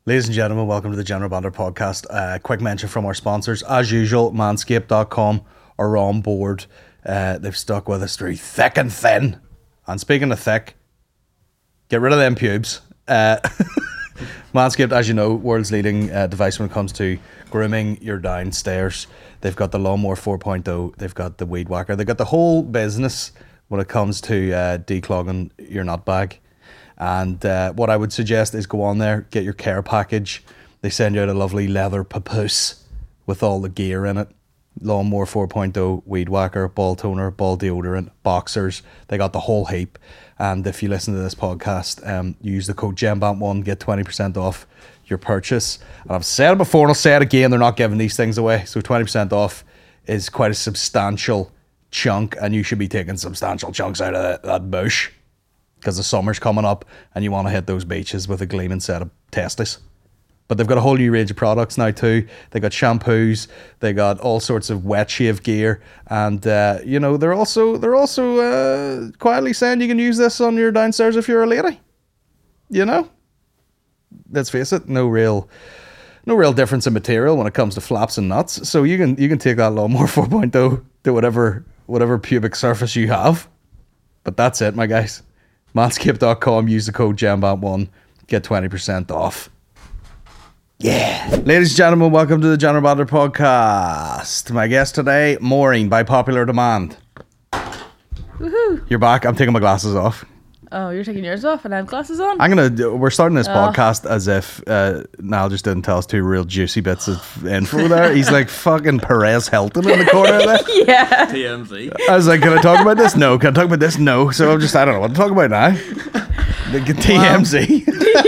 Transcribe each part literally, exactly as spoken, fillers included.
Ladies and gentlemen, welcome to the General Banter Podcast. Uh, quick mention from our sponsors. As usual, manscaped dot com are on board. Uh, they've stuck with us through thick and thin. And speaking of thick, get rid of them pubes. Uh, Manscaped, as you know, world's leading uh, device when it comes to grooming your downstairs. They've got the Lawnmower four point oh. They've got the Weed Whacker. They've got the whole business when it comes to uh, declogging your nut bag. And uh, what I would suggest is go on there, get your care package. They send you out a lovely leather papoose with all the gear in it. Lawnmower four point oh, Weed Whacker, ball toner, ball deodorant, boxers. They got the whole heap. And if you listen to this podcast, um, use the code G E M B A N T one, get twenty percent off your purchase. And I've said it before and I'll say it again, they're not giving these things away. So twenty percent off is quite a substantial chunk, and you should be taking substantial chunks out of that, that bush. Because the summer's coming up and you want to hit those beaches with a gleaming set of testes. But they've got a whole new range of products now too. They got shampoos, they got all sorts of wet shave gear, and uh, you know they're also they're also uh, quietly saying you can use this on your downstairs if you're a lady. You know, let's face it, no real no real difference in material when it comes to flaps and nuts. So you can you can take that Lawnmower four point oh to whatever whatever pubic surface you have. But that's it, my guys. manscaped dot com, use the code G E M B A N T one, get twenty percent off. Yeah. Ladies and gentlemen, welcome to the General Banter Podcast. My guest today, Maureen, by popular demand. Woohoo. You're back. I'm taking my glasses off. Oh, you're taking yours off and I have glasses on? I'm going to, we're starting this Oh. podcast as if uh, Niall just didn't tell us two real juicy bits of info there. He's like fucking Perez Hilton in the corner there. Yeah. T M Z. I was like, can I talk about this? No. Can I talk about this? No. So I'm just, I don't know what to talk about now. The T M Z.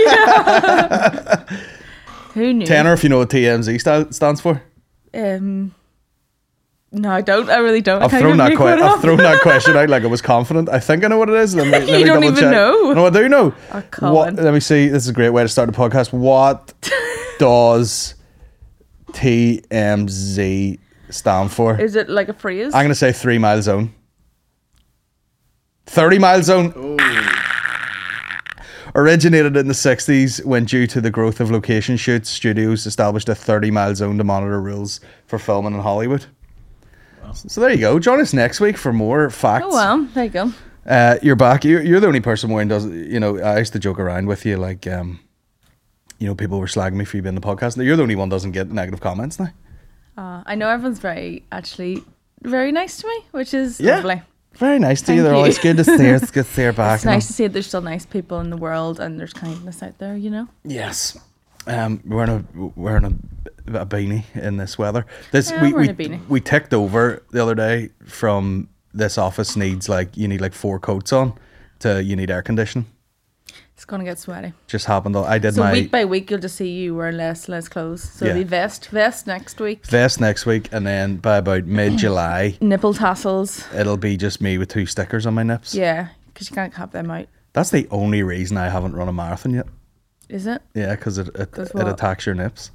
Who knew? Tanner, if you know what T M Z sta- stands for. Um, no, I don't. I really don't. I I've can't thrown even that make que- one I've up. thrown that question out like I was confident. I think I know what it is. Let me, let You me don't double even check. know. No, I do know. Oh, come What, on. let me see. This is a great way to start the podcast. What does T M Z stand for? Is it like a phrase? I'm going to say three mile zone. thirty mile zone. Originated in the sixties when, due to the growth of location shoots, studios established a thirty mile zone to monitor rules for filming in Hollywood. Wow. So there you go. Join us next week for more facts. Oh, well, there you go. Uh, you're back. You're, you're the only person Warren does. You know, I used to joke around with you, like, um, you know, people were slagging me for you being the podcast. You're the only one that doesn't get negative comments now. Uh, I know everyone's very, actually, very nice to me, which is Yeah. lovely. Very nice to Thank you. They're you. always good to see her. It's good to see her back. It's nice to see that there's still nice people in the world and there's kindness out there, you know? Yes. Um, we're in a we're in a, a beanie in this weather. This Yeah, we we're we, in a beanie. we ticked over the other day from this office needs like you need like four coats on to you need air conditioning. It's going to get sweaty. Just happened. I did So my week by week, you'll just see you wearing less less clothes. So Yeah. the vest, vest next week. vest next week, and then by about mid July, Nipple tassels. it'll be just me with two stickers on my nips. Yeah, because you can't have them out. That's the only reason I haven't run a marathon yet. Is it? Yeah, because it it, 'Cause it what? attacks your nips.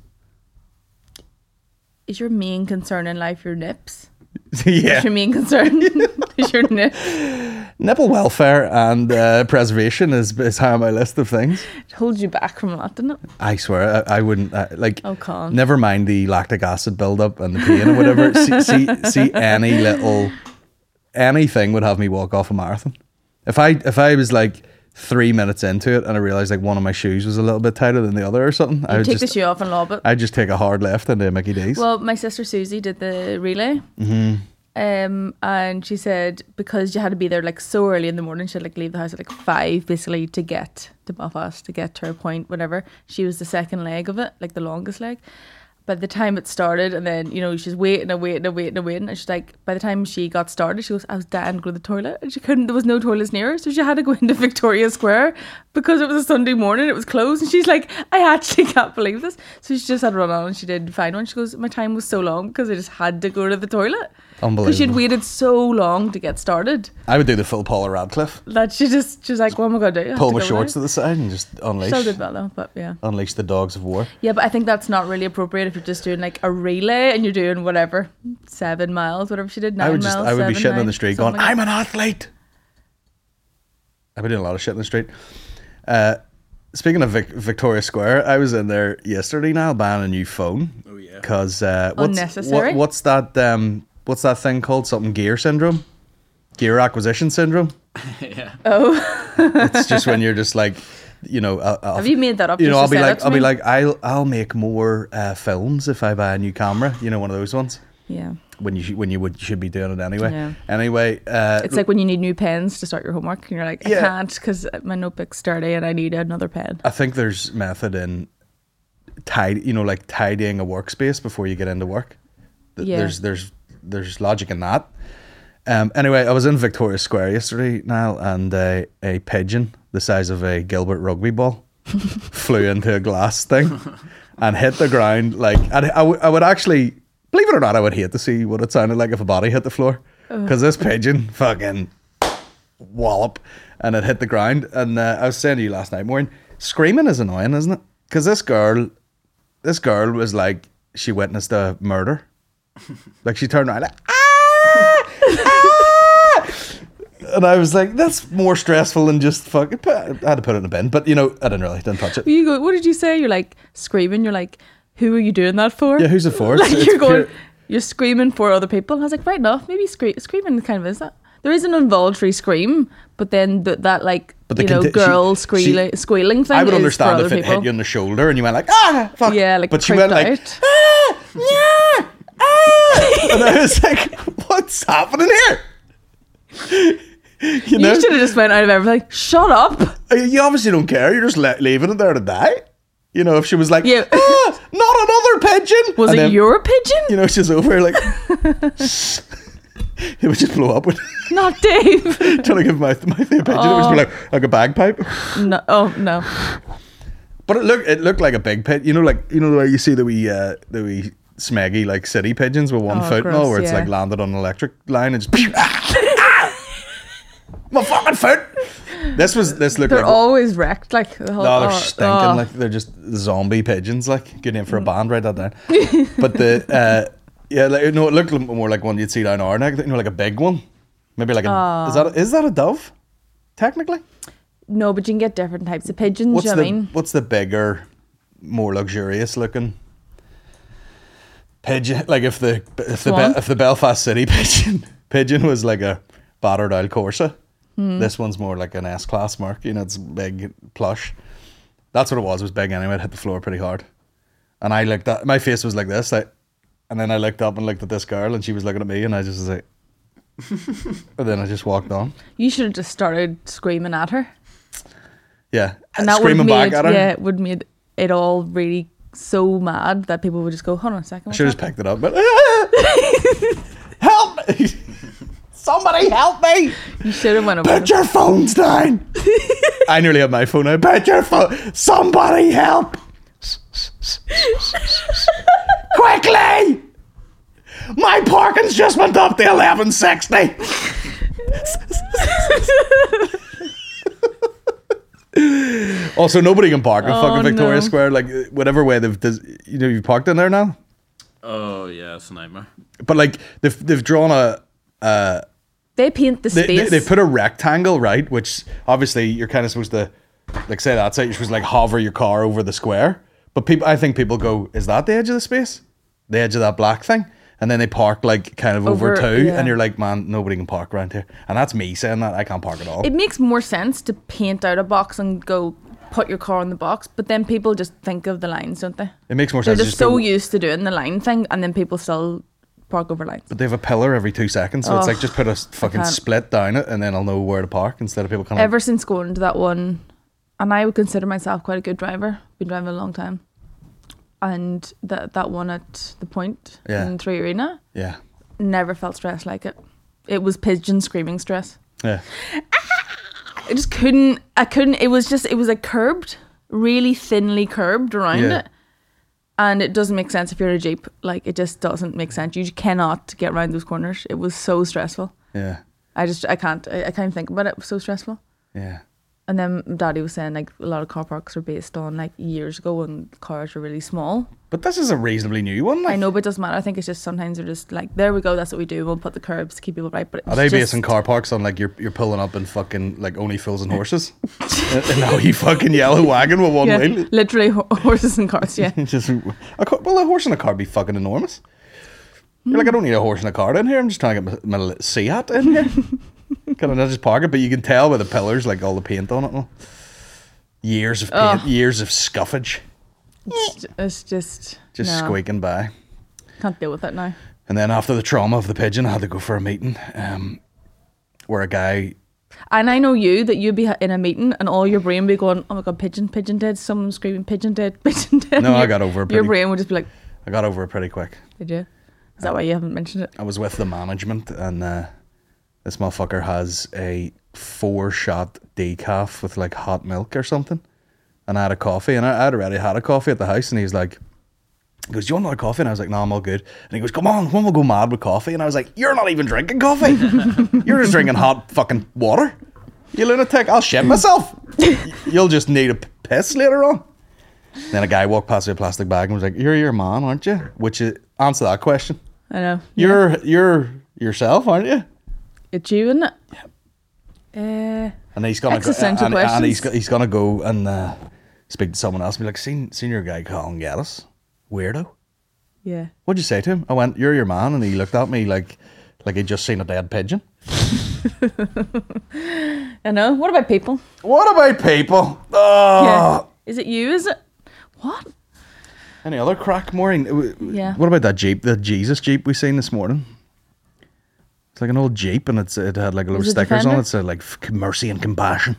Is your main concern in life your nips? Yeah. Is your main concern is your nips? Nipple welfare and uh, preservation is, is high on my list of things. It holds you back from that, doesn't it? I swear, I, I wouldn't, uh, like, Oh, Colin. never mind the lactic acid buildup and the pain or whatever. see, see, see any little, anything would have me walk off a marathon. If I, if I was like three minutes into it and I realised like one of my shoes was a little bit tighter than the other or something, I You would take just, the shoe off and lob it. I'd just take a hard left into Mickey D's. Well, my sister Susie did the relay. Mm-hmm. Um, and she said because you had to be there like so early in the morning, she had like leave the house at like five basically to get to Belfast to get to her point, whatever. She was the second leg of it, like the longest leg. By the time it started, and then, you know, she's waiting and waiting and waiting and waiting. And she's like, by the time she got started, she goes, I was dying to go to the toilet. And she couldn't, there was no toilets near her. So she had to go into Victoria Square because it was a Sunday morning, it was closed. And she's like, I actually can't believe this. So she just had to run on and she did find one. She goes, my time was so long because I just had to go to the toilet. Because she'd Unbelievable. waited so long to get started I would do the full Paula Radcliffe. that she just, she was like, what am I going to do? I have Pull to my go shorts now. to the side and just unleash. Still did well though, but yeah. Unleash the dogs of war. Yeah, but I think that's not really appropriate if you're just doing like a relay and you're doing whatever, seven miles, whatever she did, nine I would just, miles, I would be seven, shitting on nine, the street going, something like I'm an athlete. I've been doing a lot of shit in the street. Uh, speaking of Vic- Victoria Square, I was in there yesterday now buying a new phone. Oh yeah. Because uh, what's, Unnecessary. what, what's that? Um, what's that thing called? Something gear syndrome, gear acquisition syndrome. yeah. Oh, It's just when you're just like, you know, I'll, I'll, have you made that up? you know, just I'll to be sell it like, to I'll be me? like, I'll I'll make more uh, films if I buy a new camera. You know, one of those ones. yeah. When you sh- when you would should be doing it anyway. Yeah. Anyway, uh, It's like when you need new pens to start your homework, and you're like, I Yeah. can't because my notebook's dirty and I need another pen. I think there's method in tidy, you know, like tidying a workspace before you get into work. Th- Yeah. There's there's there's logic in that. Um, anyway, I was in Victoria Square yesterday, Niall, and uh, a pigeon the size of a Gilbert rugby ball flew into a glass thing and hit the ground. Like, and I, w- I would actually, believe it or not, I would hate to see what it sounded like if a body hit the floor, because this pigeon fucking wallop and it hit the ground. And uh, I was saying to you last night, Maureen, screaming is annoying, isn't it? Because this girl, this girl was like, she witnessed a murder. Like, she turned around like, ah, ah! And I was like, that's more stressful than just fucking put, I had to put it in a bin, but you know, I didn't really, didn't touch it. You go, what did you say? You're like screaming. You're like, who are you doing that for? Yeah, who's it for? Like It's- it's you're going, pure- you're screaming for other people. I was like, right enough. Maybe scre- screaming kind of is that. There is an involuntary scream, but then th- that like But the you know conti- girl she- squealing she- squealing thing. I would is understand for if other it people. hit you on the shoulder and you went like, ah, fuck. Yeah, like but she creeped went like, out. ah, yeah, ah. And I was like, what's happening here? You know, You should have just went out of everything. Shut up. you obviously don't care. You're just le- leaving it there to die. You know, if she was like, Yeah. ah, not another pigeon. Was And it then, your pigeon? You know, she's over like, it would just blow up with Not Dave. trying to give mouth mouth to a pigeon. It would just be like like a bagpipe. No. Oh no. But it looked it looked like a big pit. You know, like you know the way you see the wee uh, the wee smeggy like city pigeons with one Oh, foot and all, gross, where it's yeah. like landed on an electric line and just ah, my fucking foot. This was this looked They're like always wrecked. Like the whole, no, they're oh, stinking oh. like they're just zombie pigeons. Like good name for a band, write that down. But the uh, yeah, like no, it looked more like one you'd see down our neck. You know, like a big one, maybe like a Oh. is that a, is that a dove? Technically, No, but you can get different types of pigeons. what's you know the what I mean? what's the bigger, more luxurious looking pigeon? Like if the if the Swan? Be- if the Belfast City pigeon pigeon was like a battered old Corsa, Hmm. this one's more like an S class mark. You know, it's big plush. That's what it was. It was big anyway. It hit the floor pretty hard, and I looked at my face was like this, like, and then I looked up and looked at this girl, and she was looking at me, and I just was like, and then I just walked on. You should have just started screaming at her, Yeah, and that screaming would back made, at her. yeah, it would made it all really so mad that people would just go, hold on a second. I what's should have that?" just picked it up, but help me! Somebody help me! You should have went over. Put your phones down. I nearly had my phone out. Put your phone. Somebody help! Quickly! My parking's just went up to eleven sixty. Also, nobody can park in Oh, fucking Victoria no. Square. Like whatever way they've, des- you know, you've parked in there now. Oh yeah, it's a nightmare. But like they've they've drawn a. Uh, They paint the they, space. they, they put a rectangle, right? Which obviously you're kind of supposed to, like, say that's it. You're supposed to like hover your car over the square. But people, I think people go, is that the edge of the space? The edge of that black thing? And then they park like kind of over, Over- two, yeah. and you're like, man, nobody can park around here. And that's me saying that. I can't park at all. it makes more sense to paint out a box and go put your car in the box, but then people just think of the lines, don't they? It makes more They're sense. just to- so used to doing the line thing, and then people still park over lines. but they have a pillar every two seconds, so it's Oh, like just put a s- fucking can't. split down it, and then I'll know where to park instead of people kind of. Ever since going to that one, and I would consider myself quite a good driver. Been driving a long time, and that that one at the Point Yeah. in Three Arena, Yeah, never felt stress like it. It was pigeon screaming stress. yeah. I just couldn't. I couldn't. It was just. It was like curbed, really thinly curbed around Yeah. it, and it doesn't make sense if you're in a Jeep. Like it just doesn't make sense. You just cannot get around those corners. It was so stressful. Yeah, I just. I can't. I, I can't think about it. It was so stressful. yeah. And then Daddy was saying like a lot of car parks are based on like years ago when cars were really small. But this is a reasonably new one. Like. I know, but it doesn't matter. I think it's just sometimes they're just like, there we go, that's what we do. We'll put the curbs to keep people right. But it's Are they just, basing car parks on like you're you're pulling up in fucking like Only Fools and Horses? And now you fucking yellow wagon with one yeah, wheel. literally ho- horses and cars. Yeah. Just a car, well, a horse and a car would be fucking enormous. You're like, I don't need a horse and a car in here. I'm just trying to get my, my Seat in here. Can I not just park it? But you can tell by the pillars, like all the paint on it. And all. Years of paint, Oh. years of scuffage, It's, it's just just no, squeaking by. Can't deal with it now. And then after the trauma of the pigeon, I had to go for a meeting um, where a guy. And I know you that you'd be in a meeting and all your brain would be going, oh my god, pigeon, pigeon dead. Someone screaming, pigeon dead, pigeon dead. No, Your- I got over it Your pretty. brain would just be like, I got over it pretty quick. did you? Is that why you haven't mentioned it? I was with the management, and uh, this motherfucker has a four-shot decaf with like hot milk or something. And I had a coffee, and I had already had a coffee at the house, and he's like, he goes, do you want another coffee? And I was like, no, I'm all good. And he goes, come on, when we'll go mad with coffee? And I was like, you're not even drinking coffee. You're just drinking hot fucking water. You lunatic, I'll shit myself. You'll just need a piss later on. Then a guy walked past with a plastic bag and was like, you're your man, aren't you? Which is, answer that question. I know. You're yeah. you're yourself, aren't you? It's you, isn't it? Yeah. Uh, and he's gonna existential go, and, questions. and he's, he's gonna go and uh, speak to someone else and be like, seen, seen your guy Colin Geddes? Weirdo. Yeah. What'd you say to him? I went, you're your man, and he looked at me like like he'd just seen a dead pigeon. I know. What about people? What about people? Oh. Yeah. Is it you? Is it? What? Any other crack, Maureen? Yeah. What about that Jeep, the Jesus Jeep we seen this morning? It's like an old Jeep, and it's it had like a little Is it stickers on Defender? it, so like f- mercy and compassion.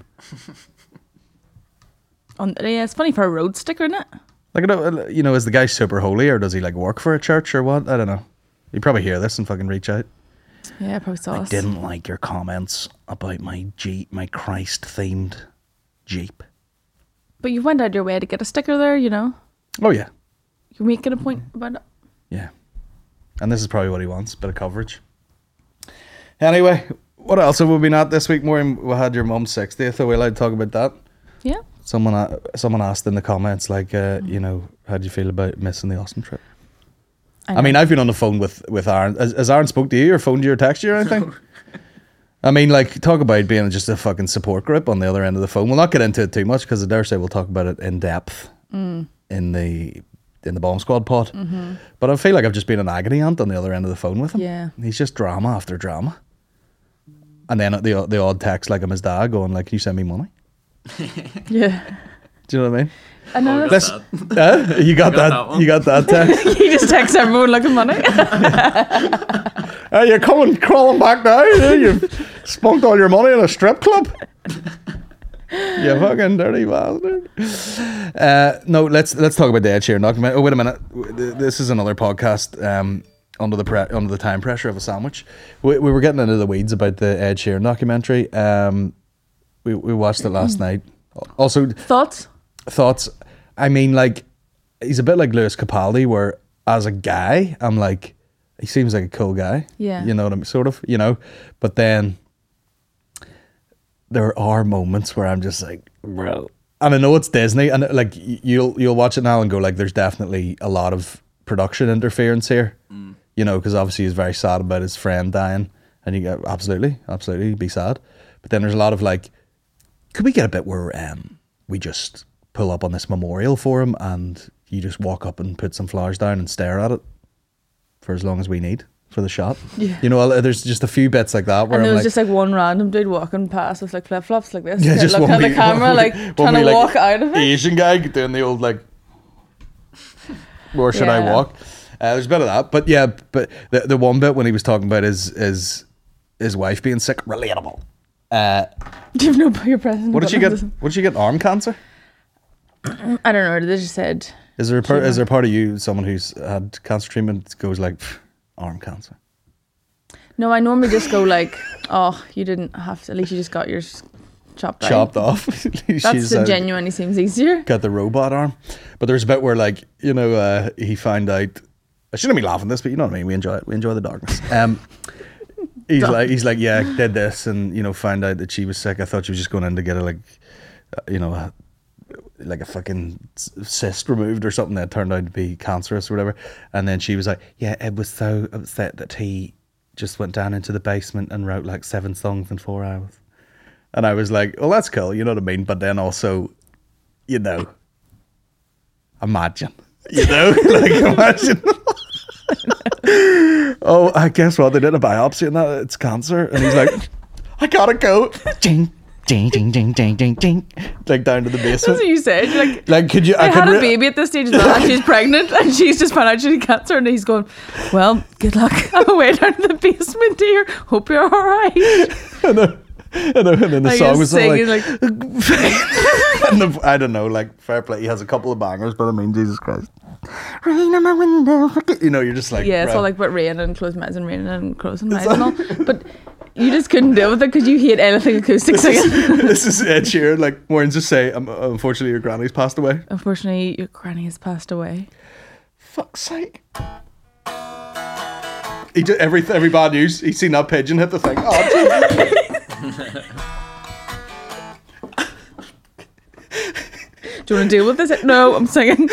On, yeah, it's funny for a road sticker, isn't it? Like, I don't- you know, is the guy super holy, or does he like work for a church or what? I don't know. He'd probably hear this and fucking reach out. Yeah, I probably saw I us. didn't like your comments about my Jeep, my Christ themed Jeep. But you went out your way to get a sticker there, you know? Oh yeah, You're making a point about it. yeah. And this is probably what he wants, bit of coverage. Anyway, what else have we been at this week, Maureen? We had your mum's sixtieth. Are we allowed to talk about that? Yeah. Someone uh, someone asked in the comments, like, uh, you know, how do you feel about missing the Austin trip? I, know. I mean, I've been on the phone with, with Aaron. Has, has Aaron spoke to you or phoned you or texted you or anything? I mean, like, talk about being just a fucking support group on the other end of the phone. We'll not get into it too much because I dare say we'll talk about it in depth Mm. in the in the Bomb Squad pod. Mm-hmm. But I feel like I've just been an agony aunt on the other end of the phone with him. Yeah. He's just drama after drama. And then the the odd text like I'm his dad going like, can you send me money? Yeah. Do you know what I mean? I know. Oh, that's- got This, uh, you got, got that, that one. you got that text. you just text everyone looking money. Uh, you're coming crawling back now. Yeah? You've spunked all your money in a strip club. You fucking dirty bastard. Uh, no, let's let's talk about the Ed Sheeran documentary. Oh, wait a minute. This is another podcast. Um, under the pre- under the time pressure of a sandwich, we we were getting into the weeds about the Ed Sheeran documentary. Um, we we watched it last night. Also, Thoughts? thoughts. I mean, like, he's a bit like Lewis Capaldi, where as a guy, I'm like, he seems like a cool guy. Yeah. You know what I mean? Sort of, you know. But then there are moments where I'm just like, bro. And I know it's Disney, and like y- you'll you'll watch it now and go like, there's definitely a lot of production interference here. Mm. You know, because obviously he's very sad about his friend dying, and you go, absolutely, absolutely, be sad. But then there's a lot of like, could we get a bit where um we just pull up on this memorial for him, and you just walk up and put some flowers down and stare at it for as long as we need for the shot. Yeah. You know, there's just a few bits like that where And there I'm was like, just like one random dude walking past with like flip flops like this. yeah, Like, just looking one at the wee- camera, one like wee- one trying to wee, like, walk out of it. Asian guy doing the old like, where should I Yeah. walk? Uh, there's a bit of that, but yeah, but the the one bit when he was talking about his his his wife being sick, relatable. Uh, Do you know about your present? what did she get? What did she get? Arm cancer? I don't know. They just said Is there a part, Tumor. is there a part of you, someone who's had cancer treatment, goes like, "Pff, arm cancer? no. I normally just go like, oh, you didn't have to. At least you just got yours chopped out. Chopped off. That's She's, the uh, genuinely seems easier. got the robot arm. But there's a bit where like, you know, uh, he found out, I shouldn't be laughing at this, but you know what I mean, we enjoy it, we enjoy the darkness. Um, he's like, he's like, yeah, did this, and you know, found out that she was sick. I thought she was just going in to get a like uh, you know, a, like a fucking c- cyst removed or something that turned out to be cancerous or whatever. And then she was like, yeah, Ed was so upset that he just went down into the basement and wrote like seven songs in four hours. And I was like, well, that's cool, you know what I mean? But then also, you know, imagine, you know, like imagine. Oh, I guess what? They did a biopsy and that it's cancer. And he's like, I gotta go. Ding, ding, ding, ding, ding, ding, ding. Like down to the basement. That's what you said. You're like, Like, could you? I, I had could a re- baby at this stage as well, and she's pregnant, and she's just found out she had cancer, and he's going, well, good luck on the way down to the basement, dear. Hope you're all right. and, then, and, then, and then the Like, song he's was all like, singing, like, and the, I don't know, like fair play. He has a couple of bangers, but I mean, Jesus Christ. Rain on my window. You know, you're just like, yeah, it's all right. like about rain and closing my eyes and rain and closing my eyes and all. But you just couldn't deal with it because you hate anything acoustic singing. This is Ed Sheeran. Like, Warren just say, um, unfortunately, your granny's passed away. Unfortunately, your granny has passed away. Fuck's sake. He did every every bad news. He's seen that pigeon hit the thing. Oh, Jesus. Do you want to deal with this? No, I'm singing.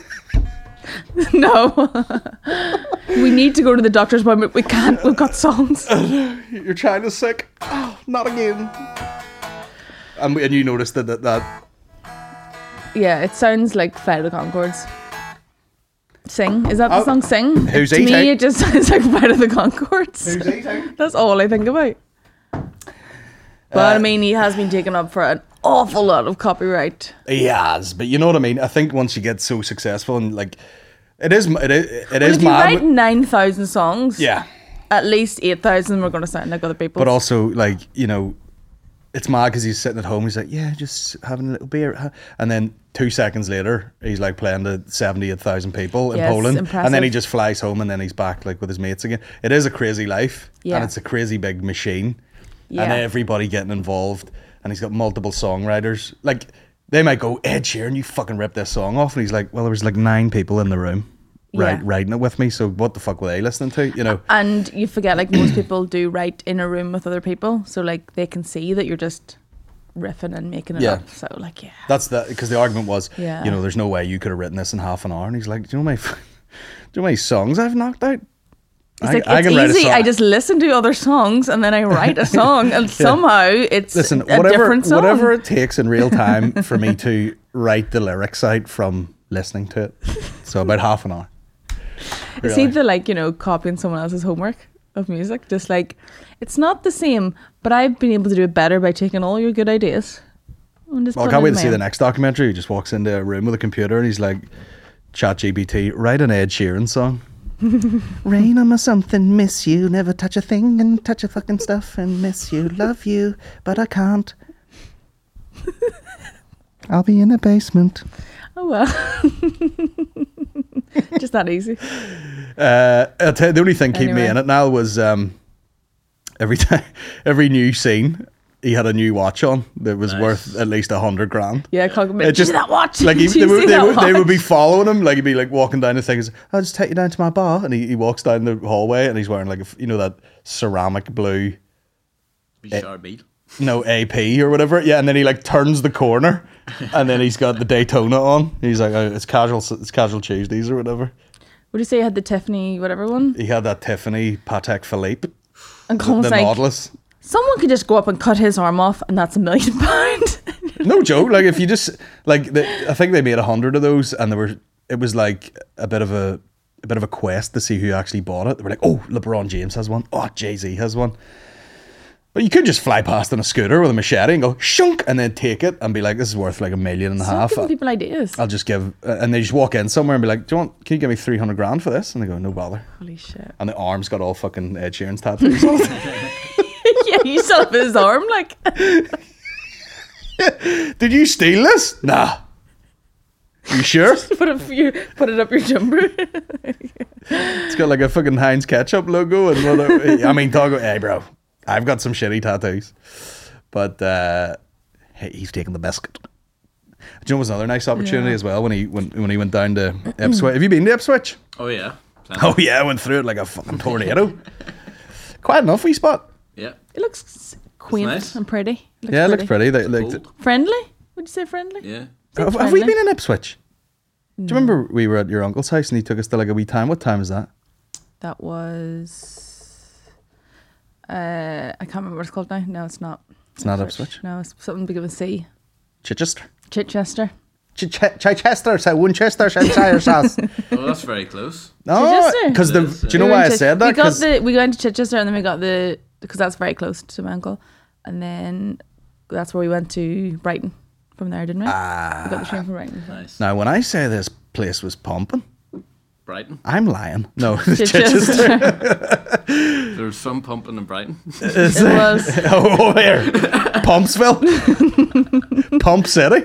No. We need to go to the doctor's appointment. We can't. We've got songs. Your child is sick. Oh, not again. And, we- and you noticed that, that that Yeah, it sounds like Flight of the Conchords. Sing. Is that the Oh, song Sing? who's To eating? me, it just sounds like Flight of the Conchords. Who's eating? That's all I think about. But I mean, he has been taken up for an awful lot of copyright. He has, but you know what I mean. I think once you get so successful and like, it is it is it Well, is if you mad. write with- nine thousand songs, yeah, at least eight thousand are going to sound like other people. but also like you know, it's mad because he's sitting at home. He's like, yeah, just having a little beer, huh?" and then two seconds later, he's like playing to seventy-eight thousand people in Yes, Poland, impressive. and then he just flies home, and then he's back like with his mates again. It is a crazy life, Yeah. and it's a crazy big machine, Yeah. and everybody getting involved, and he's got multiple songwriters. Like they might go, Ed Sheeran, you fucking ripped this song off, and he's like, well, there was like nine people in the room. Right, Yeah. writing it with me. So what the fuck were they listening to? You know, And you forget, like, most people do write in a room with other people, so like they can see that you're just riffing and making it Yeah. up. So like, yeah. that's the because the argument was, Yeah. you know, there's no way you could have written this in half an hour. And he's like, do you know my, do you know how many songs I've knocked out? It's I, like, I it's can write a easy. song. I just listen to other songs and then I write a song, and somehow it's listen, a whatever, different song. whatever it takes in real time for me to write the lyrics out from listening to it. So about half an hour. It's Really. either like, you know, copying someone else's homework of music, just like, it's not the same, but I've been able to do it better by taking all your good ideas. and just Well, I putting can't it wait in to see my the own. next documentary. He just walks into a room with a computer and he's like, Chat G P T, write an Ed Sheeran song. Rain on my something, miss you, never touch a thing and touch a fucking stuff and miss you, love you, but I can't. I'll be in the basement. Oh well. Just that easy. Uh, I'll tell you, the only thing keeping me Anyway. in it now was um, every time, every new scene, he had a new watch on that was Nice. worth at least a hundred grand. Yeah, can't It commit. just Just that watch. like he, Did you they, would, see they, that would, they would be watch? following him, like he'd be like walking down the thing. He's, I'll just take you down to my bar, and he, he walks down the hallway, and he's wearing like a, f- you know that ceramic blue Be sharp beat. no A P or whatever. Yeah, and then he like turns the corner, and then he's got the Daytona on. He's like, oh, it's casual, it's casual Tuesdays or whatever. Would you say you had the Tiffany whatever one? He had that Tiffany Patek Philippe, And the, Colin's the like, Nautilus. someone could just go up and cut his arm off, and that's a million pound. No joke. Like if you just like, the, I think they made a hundred of those, and there were. It was like a bit of a, a bit of a quest to see who actually bought it. They were like, oh, LeBron James has one. Oh, Jay Z has one. But you could just fly past on a scooter with a machete and go shunk, and then take it and be like, this is worth like a million and a Stop half. giving people ideas. I'll just give, uh, and they just walk in somewhere and be like, do you want? Can you give me three hundred grand for this? And they go, no bother. Holy shit. And the arm's got all fucking Ed Sheeran's tattoos on it. Yeah, you still have his arm, like. Did you steal this? Nah. You sure? Put it, you, put it up your jumper. It's got like a fucking Heinz ketchup logo and whatever. I mean, talk. Hey, bro, I've got some shitty tattoos, but uh, hey, he's taking the biscuit. Do you know it was another nice opportunity Yeah. as well when he when when he went down to Ipswich? Have you been to Ipswich? Oh yeah. Oh yeah, I went through it like a fucking tornado. Quite enough, wee spot. Yeah. It looks quaint nice. and pretty. Looks Yeah, it looks pretty. They, like, Cool. Friendly? Would you say friendly? Yeah. Have, have we been in Ipswich? Do you remember we were at your uncle's house and he took us to like a wee time? What time was that? That was. Uh, I can't remember what it's called now. No, it's not. It's not Ipswich. No, it's something big of a C. Chichester. Chichester. Chichester, so Winchester, Shire sauce. Oh, that's very close. No, Chichester? because the. It is, Do you know We were why in I Chich- said that? We got 'Cause the we went to Chichester and then we got the because that's very close to my uncle, and then that's where we went to Brighton from there, didn't we? Ah. We got the train from Brighton. Nice. Now, when I say this place was pumping, Brighton. I'm lying. No, Chichester. There was some pumping in Brighton. It was. Oh, here, Pumpsville, Pump City.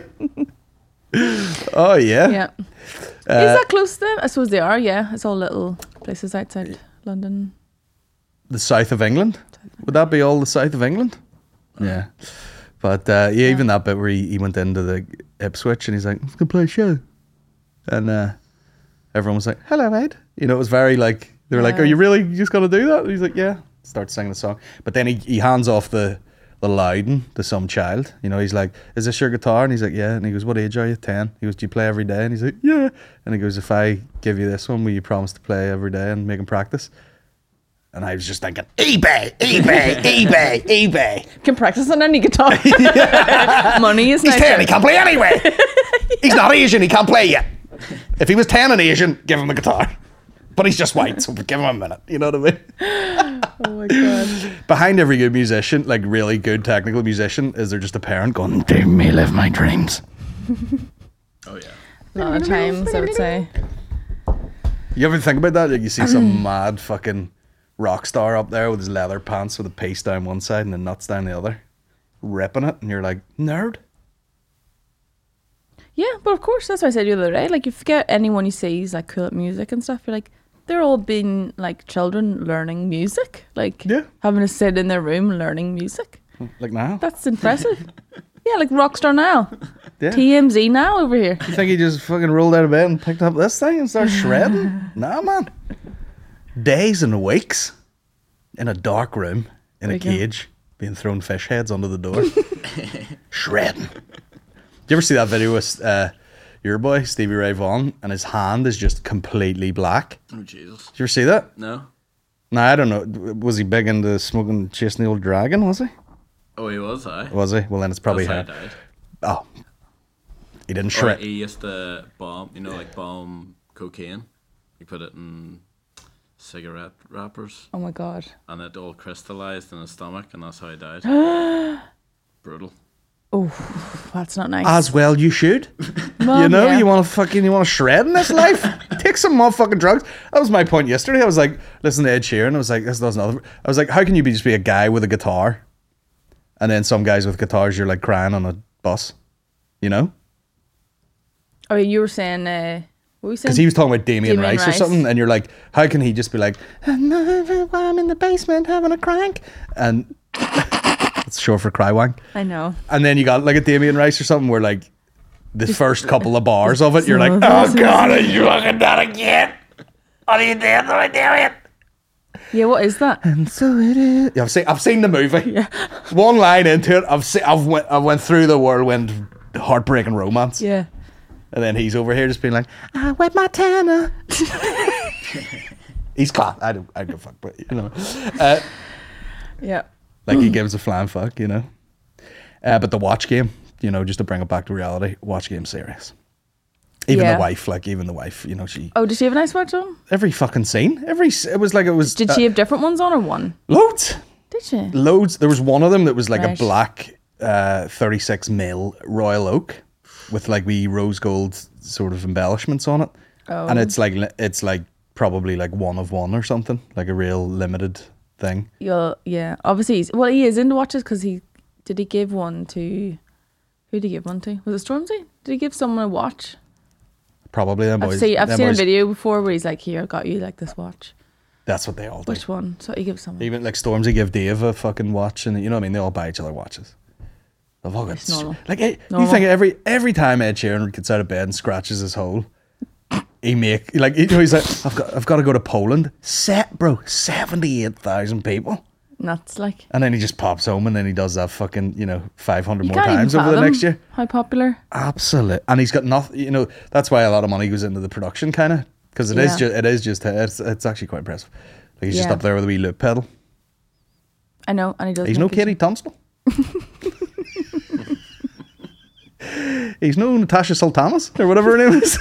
Oh yeah. Yeah. Uh, Is that close then? I suppose they are. Yeah, it's all little places outside London. The south of England. Would that be all the south of England? Yeah. But uh, yeah, even that bit where he, he went into the Ipswich and he's like, "Let's go play a show," and uh, everyone was like, "Hello, Ed." You know, it was very like they were like, "Are you really just gonna do that?" And he's like, "Yeah." Starts singing the song, but then he, he hands off the the Loudon to some child. You know, he's like, "Is this your guitar?" And he's like, "Yeah." And he goes, "What age are you?" ten. He goes, "Do you play every day?" And he's like, "Yeah." And he goes, "If I give you this one, will you promise to play every day and make him practice?" And I was just thinking, eBay, eBay, eBay, eBay. Can practice on any guitar. Money is He's nice. ten, he can't play anyway. He's not Asian, he can't play yet. If he was ten and Asian, give him a guitar. But he's just white, so give him a minute. You know what I mean? Oh my god. Behind every good musician, like really good technical musician, is there just a parent going, "Leave me live my dreams." Oh, yeah. A lot of times I would say. You ever think about that? Like you see some mad fucking rock star up there with his leather pants with a piece down one side and the nuts down the other, ripping it, and you're like, nerd. Yeah, but of course that's what I said the other day. Like you forget anyone you see is like cool at music and stuff. You're like, they're all been like children learning music. Like Yeah. having to sit in their room learning music. Like now. That's impressive. Yeah, like Rockstar now. Yeah. T M Z now over here. You think he just fucking rolled out of bed and picked up this thing and started shredding? Nah, man. Days and weeks in a dark room in a There you go. cage being thrown fish heads under the door. Shredding. Do you ever see that video with uh, your boy, Stevie Ray Vaughan, and his hand is just completely black? Oh, Jesus. Did you ever see that? No? No, I don't know. Was he big into smoking, chasing the old dragon, was he? Oh, he was, aye. Was he? Well, then it's probably That's how her. he died. Oh. He didn't Or shred. he used to bomb, you know, like bomb cocaine. He put it in cigarette wrappers, Oh my god. and it all crystallized in his stomach, and that's how he died. Brutal. Oh, that's not nice. As well, you should. Well, You know, yeah. you want to fucking, you want to shred in this life? Take some motherfucking drugs. That was my point yesterday. I was like, listen to Ed Sheeran. I was like, this does another. I was like, how can you be just be a guy with a guitar, and then some guys with guitars, you're like crying on a bus, you know? Oh, you were saying, uh, what were you saying? Because he was talking about Damien, Damien Rice, or Rice. something, and you're like, how can he just be like, I'm in the basement having a crank, and it's short for cry wank. I know. And then you got like a Damien Rice or something where like the first couple of bars of it, you're like, some oh of it. god, are you looking that again? What are you doing? What are you doing? Yeah, what is that? And so it is. Yeah, I've seen, I've seen the movie. Yeah. One line into it, I've seen, I've went, I went through the whirlwind, heartbreaking romance, Yeah. and then he's over here just being like, I wet my tanner. He's caught. I don't, I don't fuck, but you know, uh, Yeah. like he gives a flying fuck, you know. Uh, but the watch game, you know, just to bring it back to reality, watch game serious. Even Yeah. the wife, like even the wife, you know, she Oh, did she have a nice watch on? every fucking scene, every s- it was like it was. Did uh, she have different ones on or one? loads, Did she? loads? There was one of them that was like Right. a black uh, thirty-six mil Royal Oak with like wee rose gold sort of embellishments on it, Oh. and it's like li- it's like probably like one of one or something, like a real limited thing. You'll, yeah. Obviously, he's, well, he is into watches because he did he give one to who did he give one to? Was it Stormzy? Did he give someone a watch? Probably them I've boys. seen I've them seen boys- a video before where he's like, "Here, I got you like this watch." That's what they all do. Which one? So he gives someone. Even like Stormzy give Dave a fucking watch, and you know what I mean. They all buy each other watches. They've all got It's normal. like eh, you Normal. think every every time Ed Sheeran gets out of bed and scratches his hole, he make like you know he's like I've got I've got to go to Poland. Set bro, seventy eight thousand people. nuts. Like, And then he just pops home and then he does that fucking, you know, five hundred you more can't even times over the fathom next year. how popular. Absolutely. And he's got nothing, you know, that's why a lot of money goes into the production kind of, because it is Yeah. just, it is just, it's, it's actually quite impressive. Like he's just Yeah. up there with a wee loop pedal. I know, and he does. He's no make it- Katie Tunstall. He's no Natasha Sultanas or whatever her name is.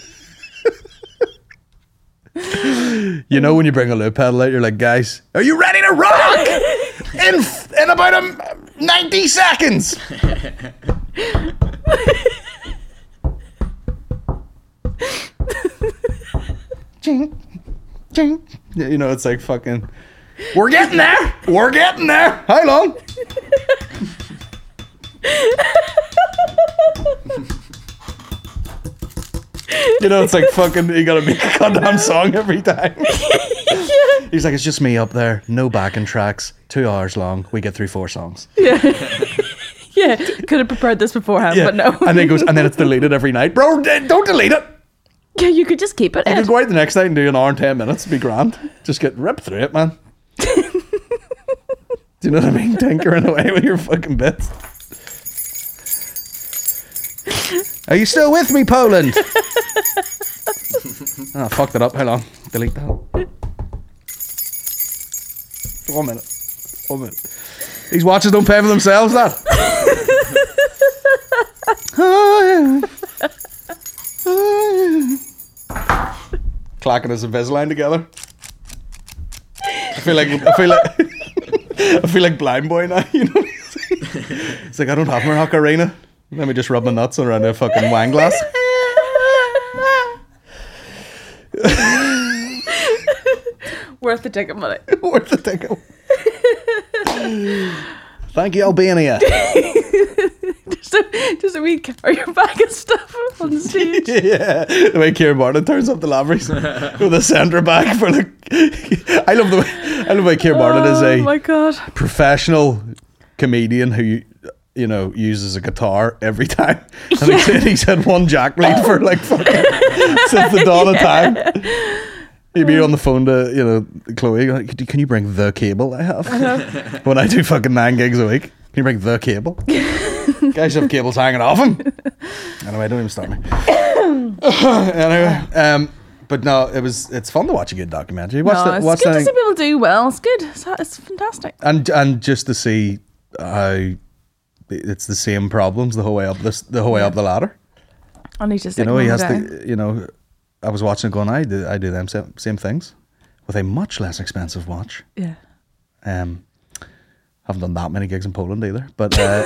You know when you bring a loop pedal out, you're like, guys, are you ready to rock? in in about a, ninety seconds. Ching, ching. You know, it's like fucking. We're getting there. We're getting there. How long? You know, it's like fucking, you gotta make a goddamn song every time. He's like, it's just me up there, no backing tracks, two hours long, we get through four songs. Yeah. Yeah. Could have prepared this beforehand, Yeah. but no. And then goes, and then it's deleted every night. Bro, d- don't delete it. Yeah, you could just keep it. You Ed. could go out the next night and do an hour and ten minutes, it'd be grand. Just get ripped through it, man. Do you know what I mean? Tinkering away with your fucking bits. Are you still with me, Poland? Oh, I fucked it up. How long? Delete that. One minute. One minute. These watches don't pay for themselves, that. Oh, yeah. Oh, yeah. Clacking as Invisalign together. I feel like I feel like I feel like Blind Boy now. You know, it's like I don't have my Arena. Let me just rub my nuts around a fucking wine glass. Worth the ticket money. Worth the ticket. Thank you, Albania. Just a, just a wee carrier bag of stuff on the stage. Yeah, the way Kieran Bartlett turns up the Laveries with a centre back for the. I love the way I love the way Kieran Bartlett is Oh a my god. professional comedian who, you know, uses a guitar every time. And Yeah. he's, he's had one jack lead for like fucking since the dawn of time. He'd be on the phone to, you know, Chloe, like, can you bring the cable I have? When I do fucking nine gigs a week, can you bring the cable? Guys have cables hanging off him. Anyway, don't even start me. Anyway, um, but no, it was it's fun to watch a good documentary. Watch No, the, it's watch good the to see people do well. It's good. It's, it's fantastic. and and just to see how it's the same problems the whole way up this the whole way up the ladder. And he's just You like, know, he no has doubt. to. You know, I was watching it going, I do I do them same, same things with a much less expensive watch. Yeah. Um, haven't done that many gigs in Poland either, but uh,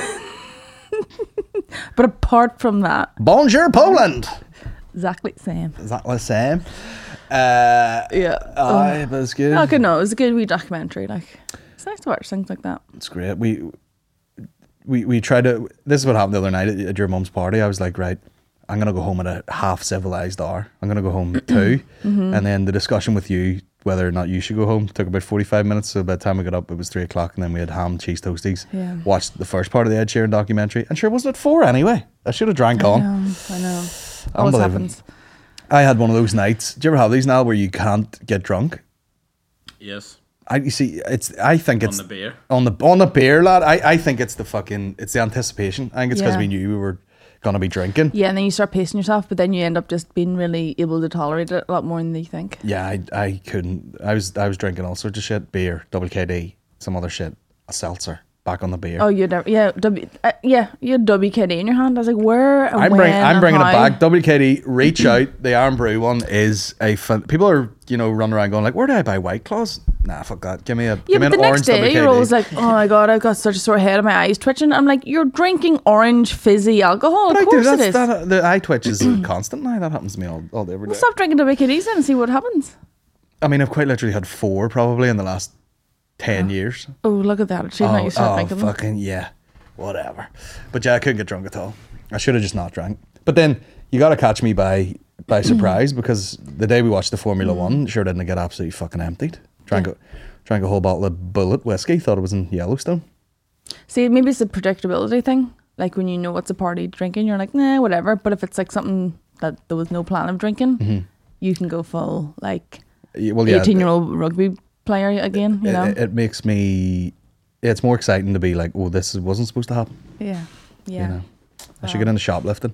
But apart from that, bonjour Poland. exactly the same. Is that the same? Uh, Yeah. aye, but it's good. Oh, good. No, it was a good wee documentary. Like, it's nice to watch things like that. It's great. We we we tried to. This is what happened the other night at, at your mum's party. I was like, right, I'm gonna go home at a half civilized hour. I'm gonna go home at two, Mm-hmm. and then the discussion with you whether or not you should go home took about forty-five minutes. So by the time we got up, it was three o'clock, and then we had ham, cheese toasties. Yeah. Watched the first part of the Ed Sheeran documentary, and sure, wasn't it four anyway? I should have drank I on. know. I know. Always Unbelievable. happens. I had one of those nights. Do you ever have these now where you can't get drunk? Yes. I you see. It's. I think On it's the beer. on the on the beer, lad. I, I think it's the fucking. It's the anticipation. I think it's because Yeah. we knew we were gonna be drinking. Yeah, and then you start pacing yourself, but then you end up just being really able to tolerate it a lot more than you think. Yeah, I I couldn't. I was I was drinking all sorts of shit. Beer, double K D, some other shit, a seltzer. Back on the beer. Oh, you never, yeah, W, uh, yeah, you had W K D in your hand. I was like, where? And I'm when bringing. I'm and bringing how? it back. W K D. Reach out. The Iron Brew one is a fun. People are you know running around going like, where do I buy White Claws? Nah, fuck that. Give me a. Yeah, give me but an the orange next day W K D. you're always like, oh my god, I've got such a sore head and my eyes twitching. I'm like, you're drinking orange fizzy alcohol. But of I do. course it That's is. that. The eye twitch is constant now. That happens to me all, all day every day. Well, stop drinking W K Ds and see what happens. I mean, I've quite literally had four probably in the last ten years. Oh, look at that achievement Oh, you start oh drinking them. fucking yeah, whatever. But yeah, I couldn't get drunk at all. I should have just not drank. But then you got to catch me by by surprise because the day we watched the Formula One, sure didn't get absolutely fucking emptied. Drank Yeah. a drank a whole bottle of Bullet whiskey. Thought it was in Yellowstone. See, maybe it's a predictability thing. Like when you know it's a party drinking, you're like, nah, whatever. But if it's like something that there was no plan of drinking, Mm-hmm. you can go full like Yeah, Well, yeah, eighteen year old rugby player again, you know. It, it makes me. It's more exciting to be like, oh, this wasn't supposed to happen. Yeah, yeah. You know, I should get into shoplifting.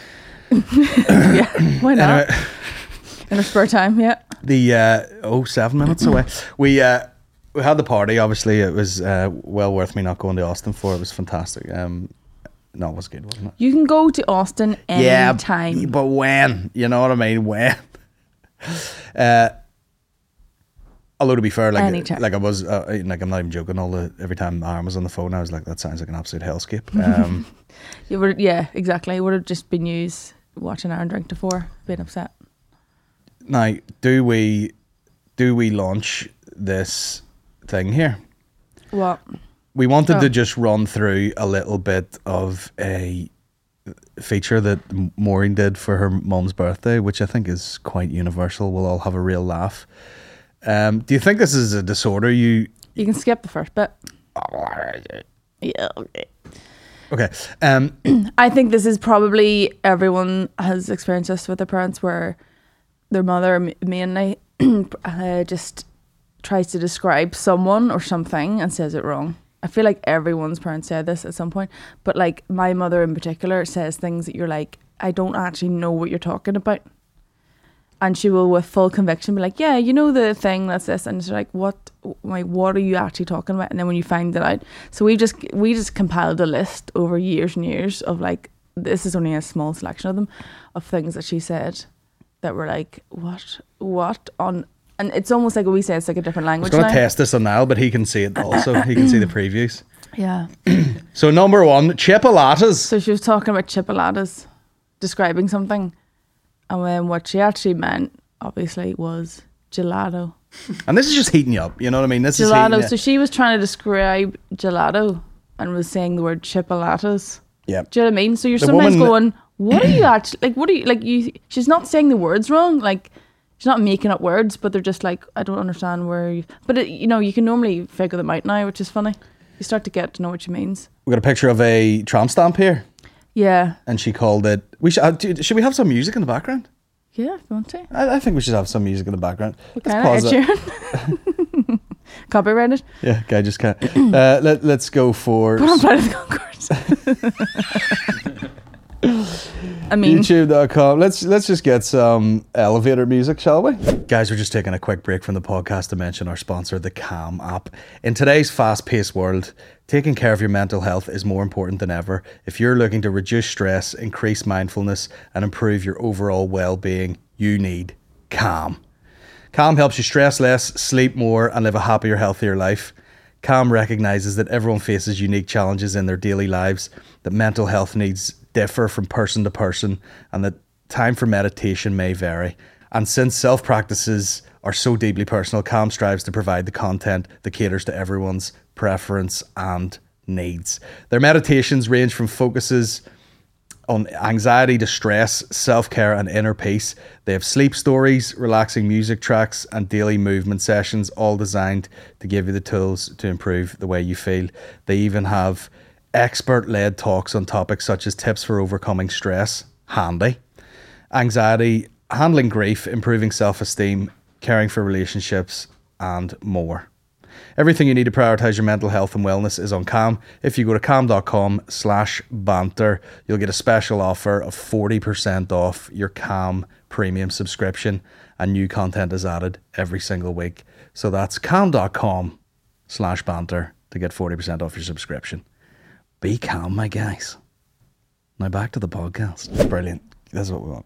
Yeah, why not? Anyway, In our spare time, yeah. the uh, oh seven minutes away. We uh, we had the party. Obviously, it was uh, well worth me not going to Austin for. It was fantastic. Um, no, it was good, wasn't it? You can go to Austin anytime. Yeah, but when? You know what I mean? When? uh, although to be fair, like Anytime. like I was uh, like I'm not even joking. All the every time Aaron was on the phone, I was like, that sounds like an absolute hellscape. Um, You would, yeah, exactly. It would have just been news watching Aaron drink to four, being upset. now, do we do we launch this thing here? What? We wanted Oh. to just run through a little bit of a feature that Maureen did for her mum's birthday, which I think is quite universal. We'll all have a real laugh. Um, do you think this is a disorder you... You can skip the first bit. Yeah, okay. Okay. Um, I think this is probably everyone has experienced this with their parents, where their mother m- mainly uh, just tries to describe someone or something and says it wrong. I feel like everyone's parents said this at some point, but like my mother in particular says things that you're like, I don't actually know what you're talking about. And she will, with full conviction, be like, yeah, you know the thing that's this, and it's like, what, like, what are you actually talking about? And then when you find it out, so we just we just compiled a list over years and years of like, this is only a small selection of them, of things that she said that were like, what, what on, and it's almost like we say it's like a different I was language going to now. test this on Niall, but he can see it also. He can see the previews. Yeah. So number one, chipolatas. So she was talking about chipolatas, describing something, and then what she actually meant, obviously, was gelato. And this is just heating you up. You know what I mean? This is Gelato. heating So you. she was trying to describe gelato and was saying the word chipolatas. Yep. Do you know what I mean? So you're The sometimes woman- going, what are you actually, like, what are you, like, you, she's not saying the words wrong. Like, she's not making up words, but they're just like, I don't understand where you, but it, you know, you can normally figure them out now, which is funny. You start to get to know what she means. We got a picture of a tramp stamp here, Yeah. and she called it. We should. Uh, do- should we have some music in the background? Yeah, if you want to. I, I think we should have some music in the background. What Let's kind of pause Ed it. Sheeran? Copyrighted. Yeah, guy just can't. Uh, let Let's go for Put on Flight of the Conchords. I mean, YouTube dot com. Let's let's just get some elevator music, shall we? Guys, we're just taking a quick break from the podcast to mention our sponsor, the Calm app. In today's fast-paced world, taking care of your mental health is more important than ever. If you're looking to reduce stress, increase mindfulness, and improve your overall well-being, you need Calm. Calm helps you stress less, sleep more, and live a happier, healthier life. Calm recognizes that everyone faces unique challenges in their daily lives, that mental health needs differ from person to person, and that time for meditation may vary. And since self-practices are so deeply personal, Calm strives to provide the content that caters to everyone's preference and needs. Their meditations range from focuses on anxiety to stress, self-care, and inner peace. They have sleep stories, relaxing music tracks, and daily movement sessions, all designed to give you the tools to improve the way you feel. They even have expert-led talks on topics such as tips for overcoming stress, handy, anxiety, handling grief, improving self-esteem, caring for relationships, and more. Everything you need to prioritize your mental health and wellness is on Calm. If you go to calm.com slash banter, you'll get a special offer of forty percent off your Calm premium subscription, and new content is added every single week. So that's calm.com slash banter to get forty percent off your subscription. Be calm, my guys. Now back to the podcast. Brilliant. That's what we want.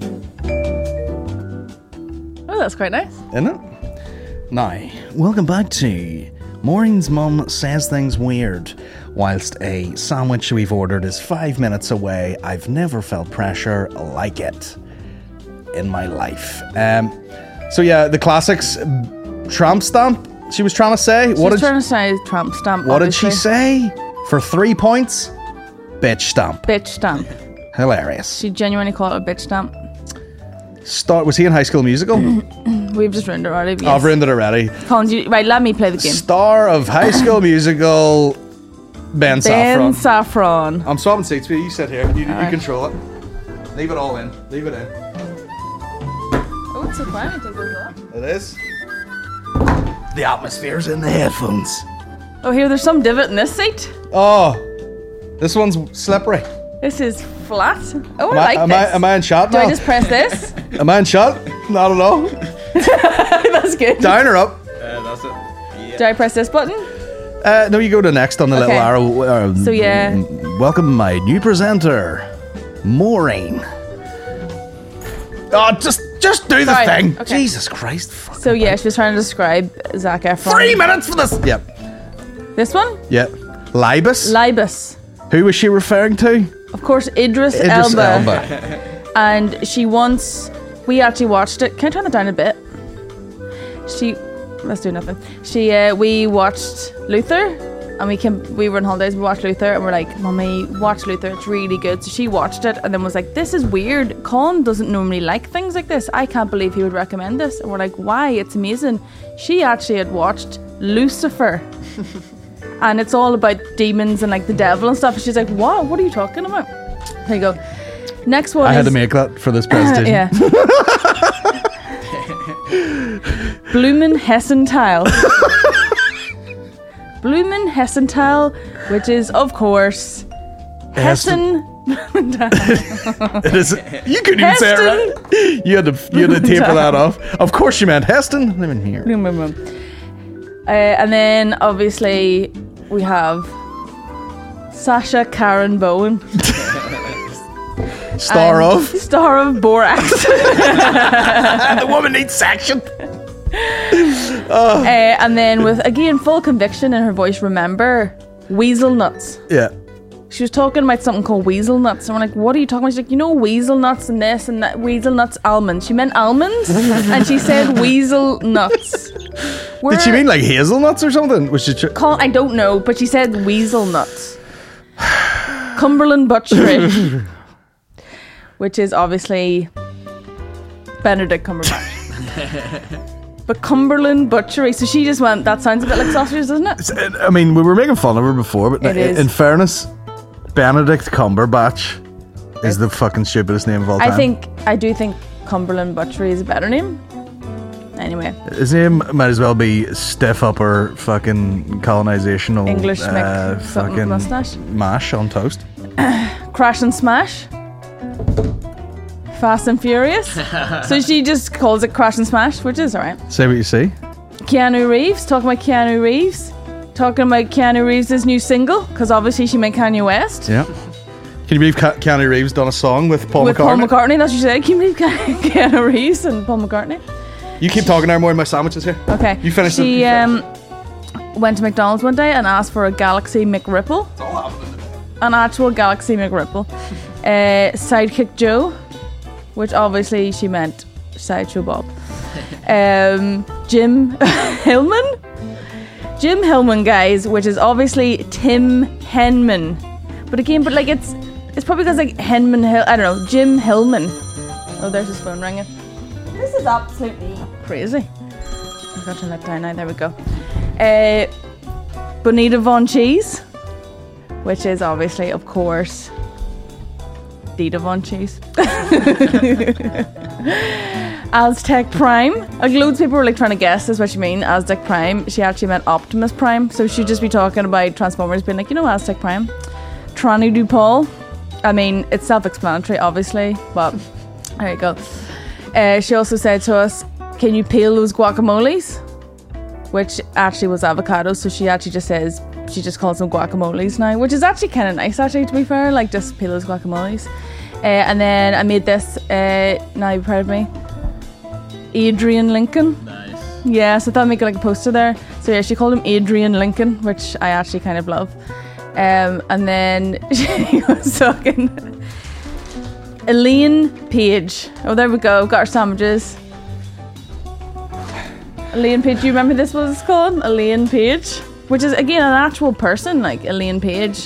oh, that's quite nice. Isn't it? Now, welcome back to Maureen's Mum Says Things Weird. Whilst a sandwich we've ordered is five minutes away, I've never felt pressure like it in my life. Um, so yeah, the classics, tramp stamp, she was trying to say. She's What did, trying to say Trump stamp. what did she obviously. say? For three points? Bitch stamp. Bitch stamp. Hilarious. She genuinely called it a bitch stamp. Start, was he in High School Musical? We've just ruined it already. but I've Yes. ruined it already. Colin, do you, right, let me play the game. Star of High School Musical, Ben, Ben Saffron. Saffron. I'm swapping seats for you. You sit here. You, you Alright. control it. Leave it all in. Leave it in. Oh, it's so quiet. Take those off. It is. The atmosphere's in the headphones. Oh, here, there's some divot in this seat. Oh, this one's slippery. This is flat. Oh, Am I I, like am this. I, am I in shot Do now? I just press this? Am I in shot? I don't know. That's good. Down or up? Uh, that's it. Yeah. Do I press this button? Uh, no, you go to next on the Okay. little arrow. Uh, So, yeah. Welcome my new presenter, Maureen. Oh, just just do the Sorry. thing. Okay. Jesus Christ. Fuck. So yeah, she was trying to describe Zac Efron. Three minutes for this. Yep. This one? Yep. Libus. Libus. Who was she referring to? Of course, Idris, Idris Elba. Elba. And she once, we actually watched it. Can I turn it down a bit? She, let's do nothing. She, uh, we watched Luther, and we came, we were on holidays. We watched Luther, and we're like, "Mummy, watch Luther. It's really good." So she watched it, and then was like, "This is weird. Colin doesn't normally like things like this. I can't believe he would recommend this." And we're like, "Why? It's amazing." She actually had watched Lucifer. And it's all about demons and like the devil and stuff. And she's like, "What? What are you talking about?" There you go. Next one I is had to make that for this presentation. yeah. Blumen Hessenthal. Blumen Hessenthal, which is of course Hessen. It is. You couldn't even say it right. You had to. You had to taper that off. Of course, you meant Heston. Live in here. Uh, and then obviously we have Sacha Baron Cohen, Star and of. star of Borat. The woman needs section. Uh, and then with again full conviction in her voice, remember Weasel Nuts. Yeah. She was talking about something called weasel nuts, and we're like, "What are you talking about?" She's like, "You know, weasel nuts and this and that. Weasel nuts almonds." She meant almonds, and she said weasel nuts. We're, Did she mean like hazelnuts or something? Was she? Tr- Call, I don't know, but she said weasel nuts. Cumberland Butchery, which is obviously Benedict Cumberbatch. But Cumberland Butchery, so she just went, "That sounds a bit like sausages, doesn't it?" I mean, we were making fun of her before, but It in, is. in fairness, Benedict Cumberbatch is the fucking stupidest name of all time. I think, I do think Cumberland Butchery is a better name. Anyway, his name might as well be Stiff Upper fucking colonizational English uh, Mick something fucking mustache. mash on toast. Crash and Smash. Fast and Furious. So she just calls it Crash and Smash, which is alright. Say what you see. Keanu Reeves, talking about Keanu Reeves. Talking about Keanu Reeves' new single, because obviously she meant Kanye West. Yeah. Can you believe Ke- Keanu Reeves done a song with Paul With McCartney? Paul McCartney, that's what she said. Can you believe Ke- Keanu Reeves and Paul McCartney? You keep talking there more in my sandwiches here. Okay. You finish them. She You um, went to McDonald's one day and asked for a Galaxy McRipple. An actual Galaxy McRipple. Uh, Sidekick Joe, which obviously she meant Sideshow Bob. Um, Jim Hillman. Jim Hillman, guys, which is obviously Tim Henman. But again, but like it's it's probably because like Henman Hill. I don't know. Jim Hillman. Oh, there's his phone ringing. This is absolutely crazy. I've got to let down now. There we go. Uh, Bonita Von Cheese, which is obviously, of course, Dita Von Cheese. Aztec Prime. Like loads of people were like trying to guess this what she mean. Aztec Prime. She actually meant Optimus Prime. So she'd just be talking about Transformers, being like, you know, Aztec Prime. Tranny DuPaul. I mean, it's self-explanatory, obviously, but there you go. Uh, she also said to us, "Can you peel those guacamoles?" Which actually was avocados. So she actually just says, she just calls them guacamoles now, which is actually kind of nice, actually, to be fair. Like, just peel those guacamoles. Uh, and then I made this. Uh, now you're proud of me. Adrian Lincoln. Nice. Yeah, so I thought I'd make it like a poster there. So yeah, she called him Adrian Lincoln, which I actually kind of love. Um, and then she was talking. Elaine Page. Oh, there we go. Got our sandwiches. Elaine Page. Do you remember this was called? Elaine Page. Which is, again, an actual person, like Elaine Page.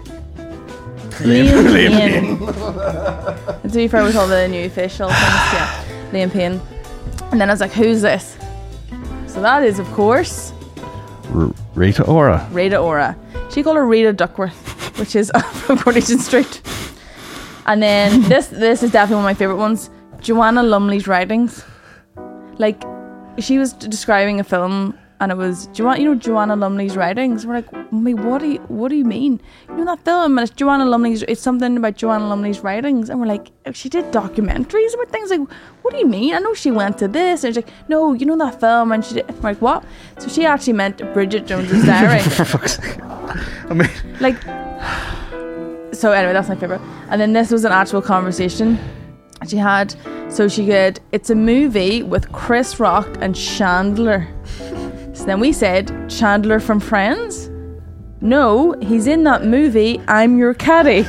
Liam Payne. And to be fair with all the new facial things, yeah. Liam Payne. And then I was like, who's this? So that is, of course, R- Rita Ora. Rita Ora. She called her Rita Duckworth, which is from Coronation Street. And then this this is definitely one of my favourite ones. Joanna Lumley's writings. Like, she was describing a film and it was Jo- you know Joanna Lumley's writings. We're like, Mummy, what do you what do you mean? You know that film, and it's Joanna Lumley's. It's something about Joanna Lumley's writings, and we're like, she did documentaries about things. Like, what do you mean? I know she went to this, and she's like, no, you know that film, and she did. We're like, what? So she actually meant Bridget Jones's Diary. For fuck's sake. I mean, like. So anyway, that's my favourite. And then this was an actual conversation she had. So she said, it's a movie with Chris Rock and Chandler. So then we said, Chandler from Friends? No, he's in that movie, I'm Your Caddy.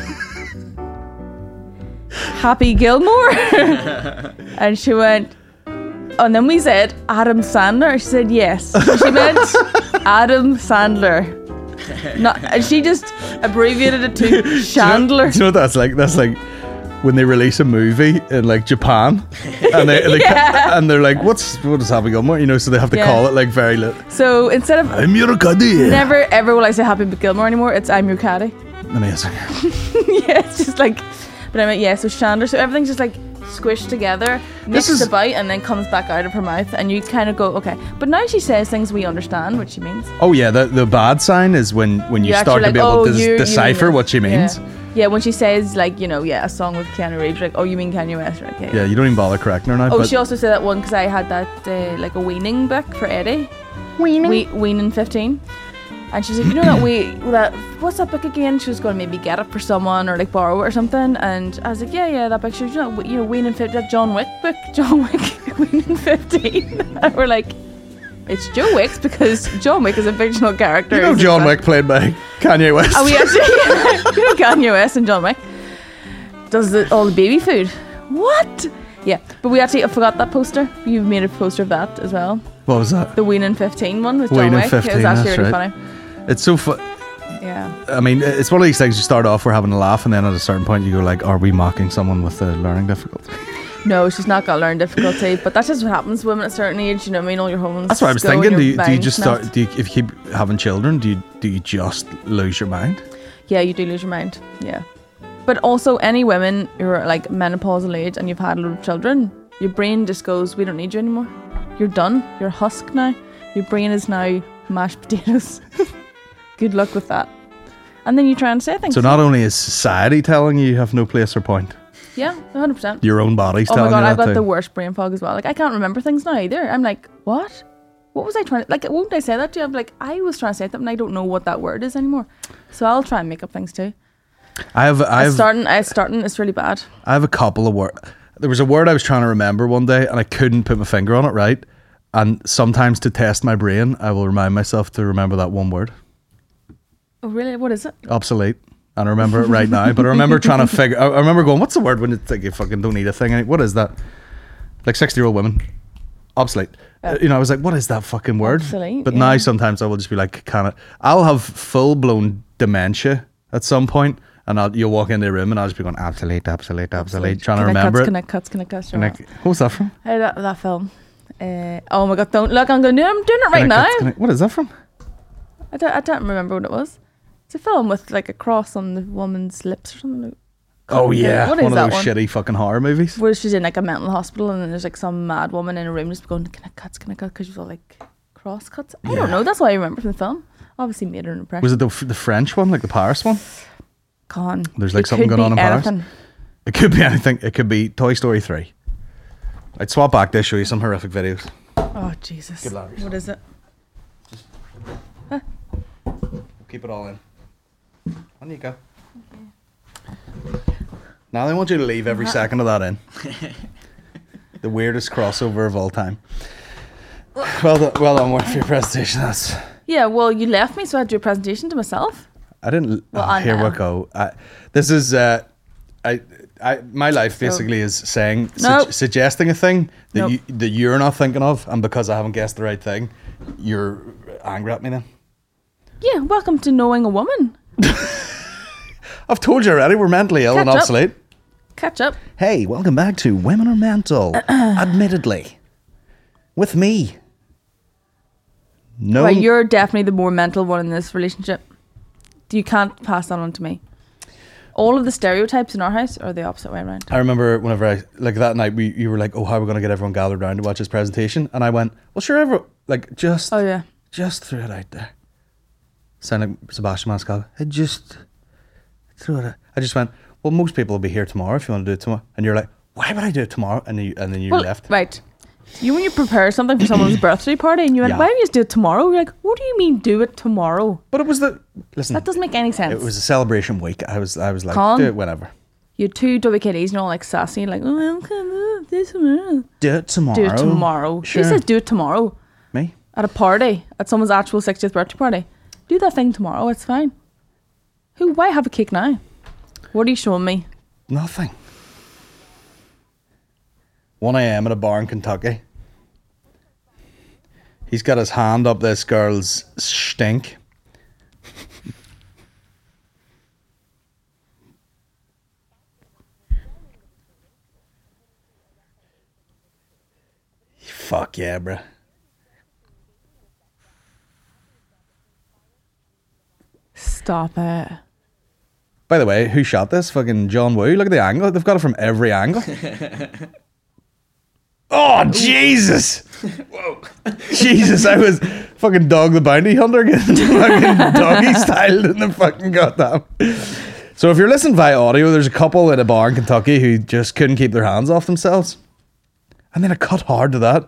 Happy Gilmore? And she went, oh, and then we said, Adam Sandler? She said, yes. So she meant Adam Sandler. Not, and she just abbreviated it to Chandler. Do you know, do you know what that's like? That's like when they release a movie in like Japan, and they, they Yeah. and they're like, "What's what is Happy Gilmore?" You know, so they have to Yeah. call it like very little. So instead of I'm your caddy. never ever will I say Happy Gilmore anymore, it's I'm Your Caddy. Amazing. Yeah, it's just like, but I mean, yeah, so Chandler, so everything's just like squished together, mixed is- about, and then comes back out of her mouth, and you kind of go, okay. But now she says things we understand what she means. Oh yeah, the the bad sign is when when you You're start to actually be like, able oh, to you- des- you mean decipher this. what she means. Yeah. Yeah, when she says like, you know, yeah, a song with Keanu Reeves, like, oh, you mean Kanye West, right? Okay. Yeah, you don't even bother correcting her now. Oh, but she also said that one because I had that uh, like a weaning book for Eddie. Weaning. We- weaning fifteen. And she's like, you know that we that what's that book again? She was going to maybe get it for someone or like borrow it or something. And I was like, yeah, yeah, that book. She was, you know, you know, weaning fifteen, that John Wick book, John Wick, weaning fifteen. And we're like, it's Joe Wicks because John Wick is a fictional character. you know He's John a- Wick played by Kanye West. And we actually, you know, Kanye West and John Wick does the, all the baby food. What? Yeah, but we actually I forgot that poster. You made a poster of that as well. What was that? The Weaning fifteen one with John Weaning Wick. fifteen, It was actually that's really right. funny. It's so fun. Yeah. I mean, it's one of these things. You start off, we're having a laugh, and then at a certain point, you go like, "Are we mocking someone with a learning difficulty?" No, she's not got learning difficulty, but that's just what happens to women at a certain age. You know what I mean? All your hormones. That's what I was go and thinking. your Do you, do you mind just melt. start? Do you, if you keep having children, do you do you just lose your mind? Yeah, you do lose your mind. Yeah. But also, any women who are like menopausal age and you've had a lot of children, your brain just goes, "We don't need you anymore. You're done. You're husk now. Your brain is now mashed potatoes." Good luck with that. And then you try and say things. So not only is society telling you you have no place or point, Yeah, one hundred percent. your own body's Oh my telling god, you I've that got too. the worst brain fog as well. Like, I can't remember things now either. I'm like, what? What was I trying to... Like, won't I say that to you? I'm like, I was trying to say something and I don't know what that word is anymore. So I'll try and make up things too. I have I It's have starting, it's starting, it's really bad. I have a couple of words. There was a word I was trying to remember one day, and I couldn't put my finger on it right. And sometimes to test my brain, I will remind myself to remember that one word. Oh, really? What is it? Obsolete. And I remember it right now. But I remember trying to figure. I I remember going, "What's the word when it's like you fucking don't need a thing?" What is that? Like sixty-year-old women. Obsolete. Uh, you know, I was like, "What is that fucking word?" Obsolete, But yeah. now sometimes I will just be like, "Kind of." I'll have full blown dementia at some point, and I'll you'll walk into the room and I'll just be going, "Obsolete, obsolete, obsolete," trying to Connect remember cuts, it. Connect cuts, connect cuts. And like, what was that from? Hey, that, that film. Uh, oh my god, don't look, I'm going to do I'm doing it right Connect now. Cuts, Connect- What is that from? I don't, I don't remember what it was. It's a film with like a cross on the woman's lips or something. Oh yeah, What is one of that those one? shitty fucking horror movies. Where she's in like a mental hospital and then there's like some mad woman in a room just going, can I cuts, can I cut? Because she's all like cross cuts. I Yeah. don't know. That's what I remember from the film. Obviously made her an impression. Was it the the French one, like the Paris one? Con. There's, like, It something could going on be in Paris? anything. It could be anything. It could be Toy Story three. I'd swap back to show you some horrific videos. Oh Jesus. Good lad. What is it? Keep it all in. On you go. Now they want you to leave every second of that in. The weirdest crossover of all time. Well done, well done, Warren, for your presentation. That's. Yeah, well, you left me, so I had to do a presentation to myself. I didn't. Well, oh, I here know. we go. I, this is. Uh, I. I. My life basically is saying, su- Nope. suggesting a thing that Nope. you that you're not thinking of, and because I haven't guessed the right thing, you're angry at me. Then Yeah, welcome to knowing a woman. I've told you already. We're mentally ill and Catch up. obsolete. Catch up. Hey, welcome back to Women Are Mental. Admittedly, with me. No, Right, you're definitely the more mental one in this relationship. You can't pass that on to me. All of the stereotypes in our house are the opposite way around. I remember whenever I like that night, we you were like, "Oh, how are we going to get everyone gathered around to watch his presentation?" And I went, "Well, sure, everyone like just Oh yeah. just threw it out there. Sound like Sebastian Maniscalco. I just threw it out. I just went, well, most people will be here tomorrow if you want to do it tomorrow. And you're like, why would I do it tomorrow? And then you, and then you Well, left. right. You when you prepare something for someone's birthday party and you went, Yeah. why don't you just do it tomorrow? You're like, what do you mean do it tomorrow? But it was the, listen, That doesn't make any sense. it was a celebration week. I was I was like, Colin. do it whenever. You had two W K Ds and all like sassy and like, oh, I'm coming this tomorrow. Do it tomorrow. Do it tomorrow. Sure. She says do it tomorrow. Me? At a party, at someone's actual sixtieth birthday party. Do that thing tomorrow, it's fine. Who, why have a cake now? What are you showing me? Nothing. one a.m. at a bar in Kentucky. He's got his hand up this girl's stink. Fuck yeah, bruh. Stop it. By the way, who shot this? Fucking John Woo. Look at the angle. They've got it from every angle. Oh, Jesus. Whoa. Jesus, I was fucking Dog the Bounty Hunter getting fucking doggy styled in the fucking goddamn. So if you're listening via audio, there's a couple at a bar in Kentucky who just couldn't keep their hands off themselves. And then it cut hard to that.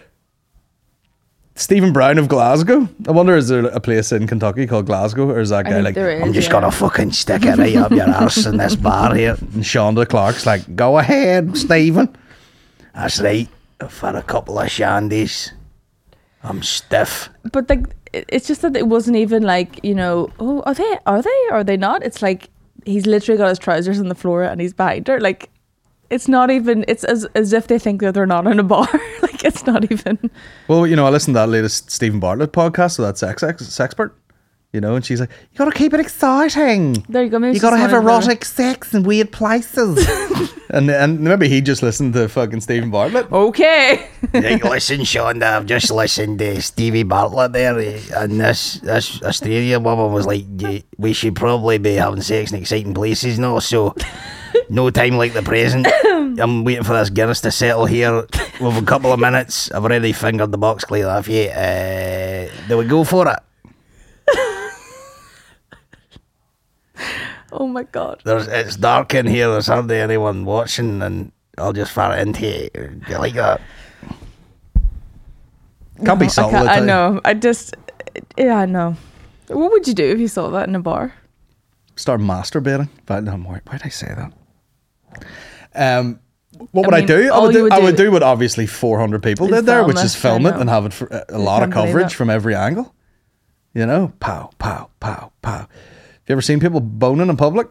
Stephen Brown of Glasgow. I wonder, is there a place in Kentucky called Glasgow? Or is that I guy think like, there is, I'm just yeah. going to fucking stick it right up your arse in this bar here. And Shonda Clark's like, go ahead, Stephen. That's right. For a couple of shandies. I'm stiff. But like, it- it's just that it wasn't even like, you know, oh, are they, are they, or are they not? It's like, he's literally got his trousers on the floor and he's behind her. Like, it's not even, it's as, as if they think that they're not in a bar. Like, it's not even. Well, you know, I listened to that latest Stephen Bartlett podcast, so that sex ex- sexpert, you know, and she's like, you got to keep it exciting. There you go. Maybe You it's got to just have one of the- erotic sex in weird places. and and maybe he just listened to fucking Stephen Bartlett. Okay. Like, listen, Shonda, I've just listened to Stevie Bartlett there, eh, and this this Australian woman was like, "Ye- we should probably be having sex in exciting places, no? So, no time like the present. I'm waiting for this Guinness to settle here. We've a couple of minutes. I've already fingered the box clear off you. Uh, do we go for it? Oh my God. There's It's dark in here. There's hardly anyone watching, and I'll just fart into you. Do you like that? Can't be I, subtle. can't, I I tell you. know. I just, yeah, I know. What would you do if you saw that in a bar? Start masturbating. But no, why why did I say that? Um, what I would I, mean, do? I all would you do, would I would do do what obviously four hundred people is did there, film which it, is film I it and know. have it for a, a lot of can't believe coverage it. from every angle. You know, pow, pow, pow, pow. Have you ever seen people boning in public?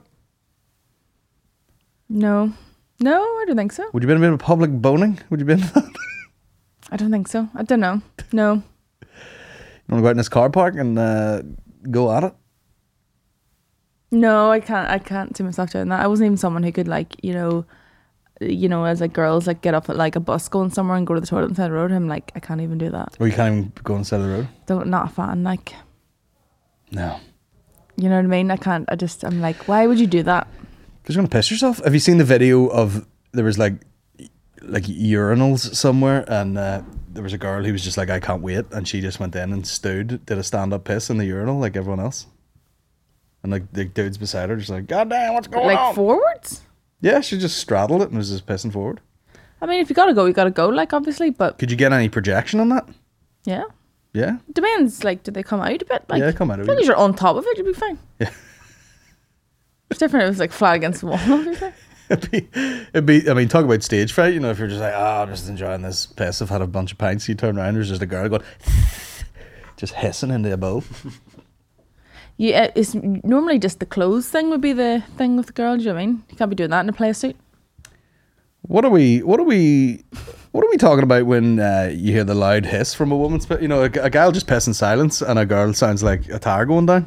No. No, I don't think so. Would you be in a bit of public boning? Would you be in that? I don't think so. I don't know. No. You want to go out in this car park and uh, go at it? No, I can't. I can't see myself doing that. I wasn't even someone who could like, you know, you know, as like girls like get up at like a bus going somewhere and go to the toilet on the side of the road. I'm like, I can't even do that. Or you can't even go on the side of the road? Don't not a fan. Like, No. you know what I mean? I can't. I just. I'm like, why would you do that? Because you're going to piss yourself. Have you seen the video of, there was like, like urinals somewhere, and uh, there was a girl who was just like, I can't wait, and she just went in and stood, did a stand-up piss in the urinal like everyone else. And like the dudes beside her just like, God damn, what's going Like on? forwards? Yeah, she just straddled it and was just pissing forward. I mean, if you gotta go, you gotta go. Like, obviously, but Could you get any projection on that? yeah, Yeah. depends. Like, do they come out a bit? Like, Yeah, come out a as long bit. as you're on top of it, you'll be fine. Yeah. It's different if it was like flat against the wall. Obviously. It'd be, it'd be, I mean, talk about stage fright, you know, if you're just like, oh, I'm just enjoying this piss, I've had a bunch of pints, you turn around, there's just a girl going, just hissing into a bowl. Yeah, it's normally just the clothes thing would be the thing with the girl. Do you know what I mean? You can't be doing that in a play suit. What are we, what are we, what are we talking about when uh, you hear the loud hiss from a woman's, you know, a, a guy will just piss in silence and a girl sounds like a tire going down?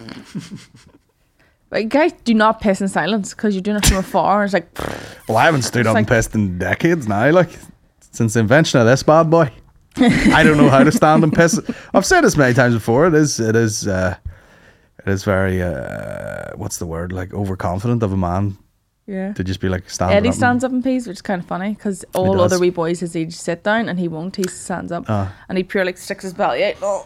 Like, guys, do not piss in silence because you're doing it from afar. It's like, Well, I haven't stood It's up and like- pissed in decades now, like, since the invention of this bad boy. I don't know how to stand and piss. I've said this many times before. It is, it is, uh, it is very, uh, what's the word, like overconfident of a man yeah. to just be like standing Eddie up. stands up and pees, which is kind of funny because all does. other wee boys his age sit down and he won't. He stands up Ah. and he purely like, sticks his belly out. Oh,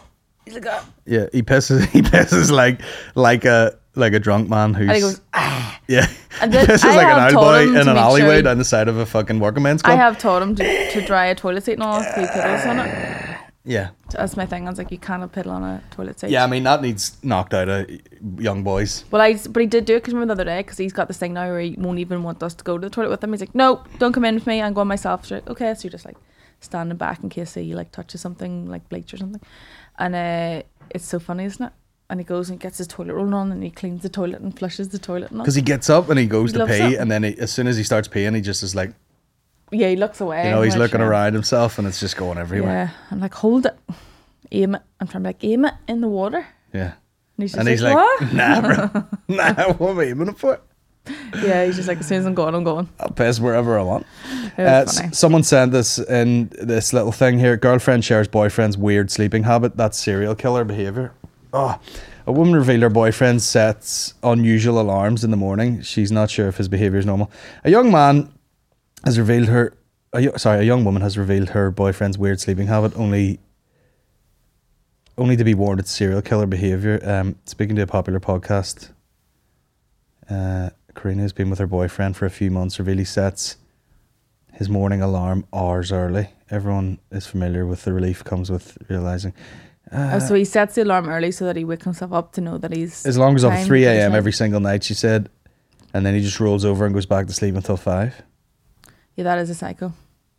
He's like, ah. Yeah, he pisses. He pisses like like a like a drunk man who's. And he goes, ah. Yeah. And He then pisses I like an have old told boy him in to an make alleyway sure- down the side of a fucking working men's I club. have told him to, to dry a toilet seat and all with three piddles on it. Yeah. That's my thing. I was like, you can't have piddle on a toilet seat. Yeah, I mean that needs knocked out of young boys. Well, I but he did do it because remember the other day because he's got this thing now where he won't even want us to go to the toilet with him. He's like, no, don't come in with me. I'm going myself. So like, okay, so you're just like standing back in case he like touches something like bleach or something, and uh, it's so funny, isn't it? And he goes and gets his toilet roll on and he cleans the toilet and flushes the toilet and all. Because he gets up and he goes He to loves pee, it. and then he, as soon as he starts peeing, he just is like, Yeah, he looks away. you know, he's which, looking yeah. around himself, and it's just going everywhere. Yeah, I'm like, hold it, aim it. I'm trying to be like, aim it in the water. Yeah. And he's just And he's like, like, what? nah, bro. Nah, what am I aiming it for? Yeah, he's just like, as soon as I'm going, I'm going. I'll piss wherever I want. It Uh, was funny. s- someone sent this in this little thing here. Girlfriend shares boyfriend's weird sleeping habit. That's serial killer behavior. Oh, a woman revealed her boyfriend sets unusual alarms in the morning. She's not sure if his behavior is normal. A young man has revealed her. A, yo- sorry, a young woman has revealed her boyfriend's weird sleeping habit. Only, only to be warned it's serial killer behavior. Um, speaking to a popular podcast, uh, Karina has been with her boyfriend for a few months. Revealed he sets his morning alarm hours early. Everyone is familiar with the relief comes with realizing. Oh, so he sets the alarm early so that he wakes himself up to know that he's As long as up time at three to go to a.m. sleep. every single night, she said, and then he just rolls over and goes back to sleep until five. Yeah, that is a psycho.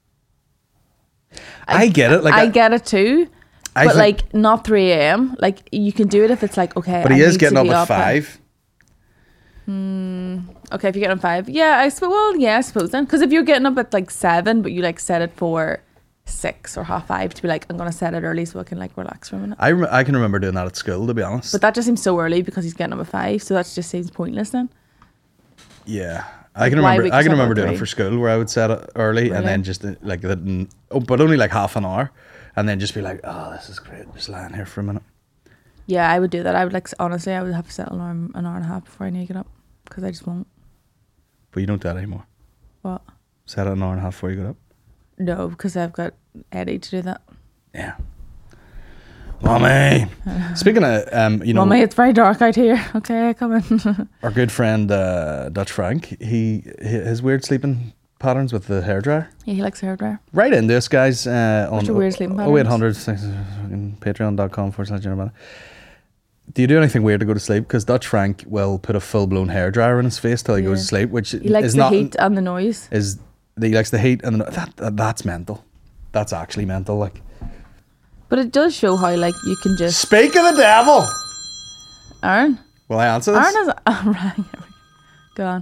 I, get it. Like I, I, get it too, I but think- like not three a.m. Like you can do it if it's like okay. but he I is need getting to up be at at- five. Okay, if you're getting up five, yeah, I suppose. Well, yeah, I suppose then, because if you're getting up at like seven, but you like set it for six or half five to be like, I'm gonna set it early so I can like relax for a minute. I rem- I can remember doing that at school, to be honest. But that just seems so early because he's getting up at five, so that just seems pointless then. yeah, I can Why remember. wake I can yourself remember up doing it three? for school where I would set it early and Really? then just uh, like that, in- oh, but only like half an hour, and then just be like, oh, this is great, just lying here for a minute. Yeah, I would do that. I would like honestly, I would have to set an alarm an hour and a half before I need to get up because I just won't. But you don't do that anymore. What? Set it an hour and a half before you get up. No, because I've got Eddie to do that. Yeah. Mommy. Speaking of, um, you know, Mummy, it's very dark out here. Okay, come in. our good friend uh, Dutch Frank, he his weird sleeping patterns with the hairdryer. Yeah, he likes hairdryer. Right into us, guys. Uh, on What's your weird sleeping oh eight hundred patreon.com forward slash General Banner. Do you do anything weird to go to sleep? Because Dutch Frank will put a full blown hairdryer in his face till he Yeah. goes to sleep, which He likes is the not heat and the noise. is he likes the heat and the, that, that that's mental. That's actually mental. Like, But it does show how like you can just speak of the devil. Aaron. Will I answer this? Aaron has oh, right. Go on.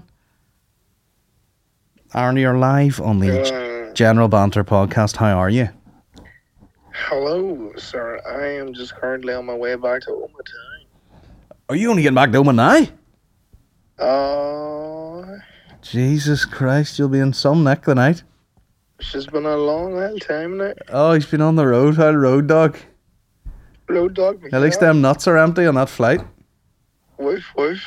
Aaron, you're live on the Uh, General Banter podcast. How are you? Hello, sir. I am just currently on my way back to Omaha. Are you only getting back to Oman now? Uh, Jesus Christ, you'll be in some neck the night. it's just been a long old time now. Oh, he's been on the road. How road dog? Road dog. At least them nuts are empty on that flight. Woof, woof.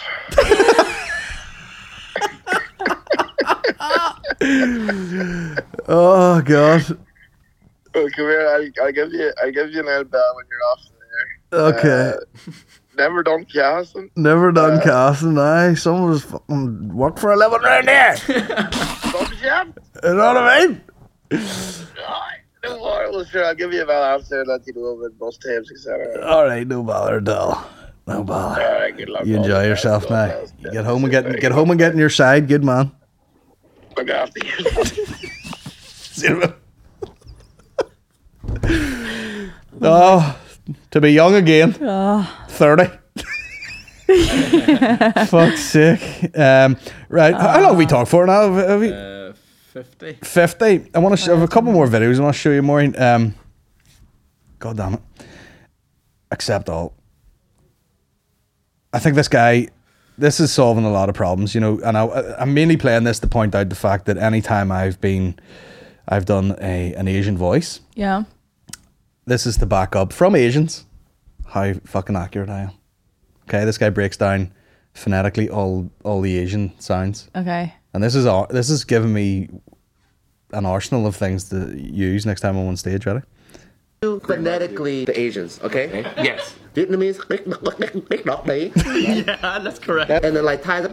Oh God. Well, come here. I'll, I'll give you. I'll give you an old bell when you're off there. Okay. Uh, never done casting. Never done uh, casting. Aye, someone was fucking work for a living around here. Done yet? You know what I mean? Alright, no more. Well, sure. I'll give you a bell after and let you know about bus tapes, et cetera. All right, no bother, doll. No bother. All right. Good luck. You all enjoy the best, yourself all the now. best. You get home and get get home and get in your side. Good man. Look after you. Zero. Oh, to be young again. Oh, thirty. Fuck's sake. Um, right, how long have we talked for now? Have, have we? Uh, fifty. fifty. I want to show, I have a couple more videos I want to show you more. Um, God damn it. Accept all. I think this guy, this is solving a lot of problems, you know, and I, I'm mainly playing this to point out the fact that anytime I've been, I've done a an Asian voice, yeah. this is to back up from Asians how fucking accurate I am. Okay, this guy breaks down phonetically all all the Asian sounds, Okay. and this is all this is giving me an arsenal of things to use next time I'm on stage. Ready? Phonetically, the Asians, okay? Yes. Vietnamese, Yeah, that's correct. and then like Thai, that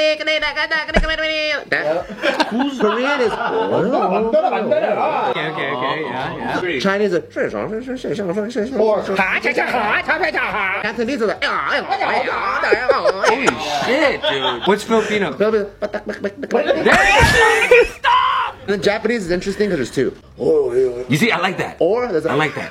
Korean is Okay, okay, okay, yeah, yeah. Chinese is Cantonese is Holy shit, dude. What's Filipino? And then Japanese is interesting because there's two. You see, I like that. Or there's I like that.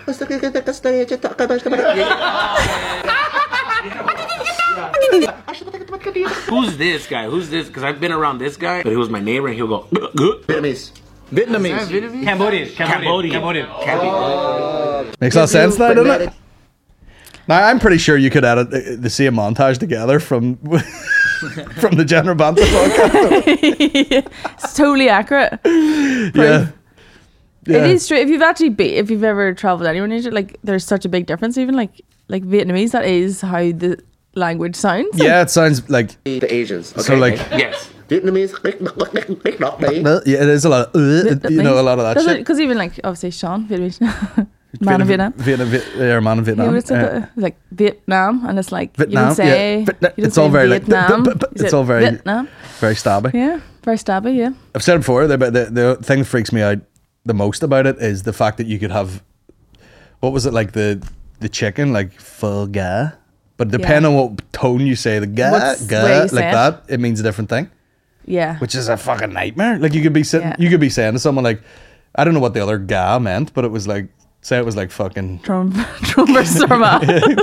Who's this guy? Who's this? Because I've been around this guy, but he was my neighbor, and he'll go. Vietnamese. Vietnamese. Cambodian. Cambodian. Cambodian. Cambodian. Makes a lot of sense now, doesn't it? Now, I'm pretty sure you could edit the the same montage together from from the General Banter podcast. It's totally accurate. Yeah. Yeah. It is true. If you've actually be, if you've ever traveled anywhere in Asia, like there's such a big difference. Even like like Vietnamese, that is how the language sounds. Yeah, it sounds like The Asians. Okay? so like Yes. Vietnamese. yeah, it is a lot. Of, uh, you know, a lot of that shit. Because even like obviously Sean, Vietnamese, man of Vietnam. Vietnam, Viet, yeah, man of He Vietnam. would say Uh, that, like Vietnam, and it's like you Vietnam, don't say. yeah. Vietna- you don't it's all say very like- Vietnam. b- b- b- You it's say all very- Vietnam. very stabby. Yeah, very stabby. Yeah. I've said it before. The, the the thing that freaks me out the most about it is the fact that you could have, what was it like the the chicken like pho ga, but depending on what tone you say the ga What's ga way you like say it. that, it means a different thing, Yeah. which is a fucking nightmare. Like you could be sitting, Yeah. you could be saying to someone like, I don't know what the other ga meant, but it was like, say it was like fucking, Trump, Trump versus Armagh.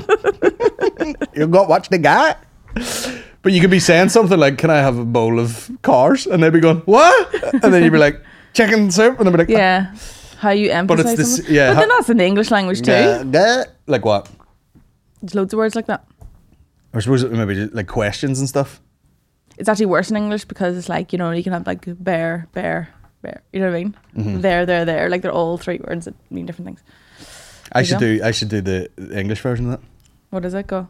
you got watch the ga. But you could be saying something like, "Can I have a bowl of cars?" And they'd be going, "What?" And then you'd be like, "Chicken soup," and they'd be like, Yeah. How you emphasize it's this- something. yeah, But how- then that's in the English language too. "Ga, ga." Like what? There's loads of words like that. Or suppose it maybe just like questions and stuff. It's actually worse in English because it's like, you know, you can have like bear, bear, bear. You know what I mean? Mm-hmm. There, there, there. Like they're all three words that mean different things. I you should go. do. I should do the the English version of that. What does it go?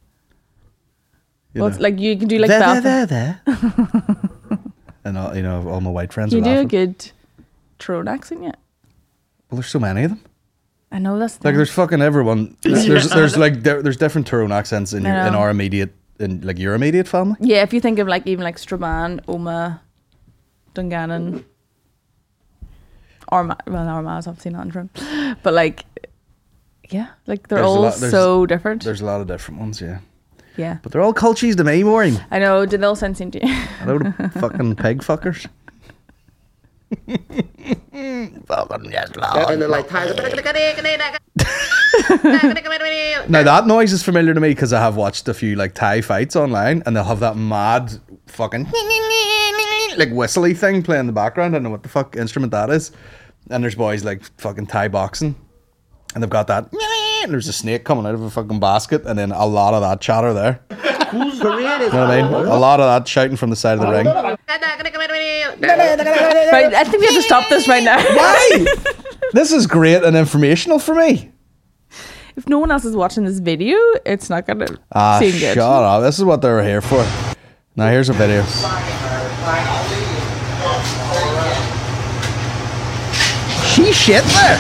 You Well, know. it's like you can do like there, that. there, there, there. And all, you know, all my white friends You are do a laughing. good Tyrone accent, yeah. Well, there's so many of them. I know that's the Like, thing. there's fucking everyone. There's, there's, there's like there, there's different Tyrone accents in I your in know. our immediate in like your immediate family. Yeah, if you think of like even like Strabane, Oma, Dungannon, Armagh. Well, Armagh's obviously not in front, but like, yeah, like they're There's a all lot- there's- so different. There's a lot of different ones, yeah. Yeah, But they're all cultures to me, Maureen. I know. Did they all sound same to you? A load of fucking pig fuckers. Fucking yes, Lord. And then like Thai. Now that noise is familiar to me because I have watched a few like Thai fights online, and they'll have that mad fucking like whistly thing playing in the background. I don't know what the fuck instrument that is. And there's boys like fucking Thai boxing, and they've got that. And there's a snake coming out of a fucking basket, and then a lot of that chatter there. Korean is You know what I mean? A lot of that shouting from the side of the ring. Right, I think we have to stop this right now. Why? This is great and informational for me. If no one else is watching this video, it's not gonna Ah, seem shut good. up. This is what they were here for. Now here's a video. She shit there.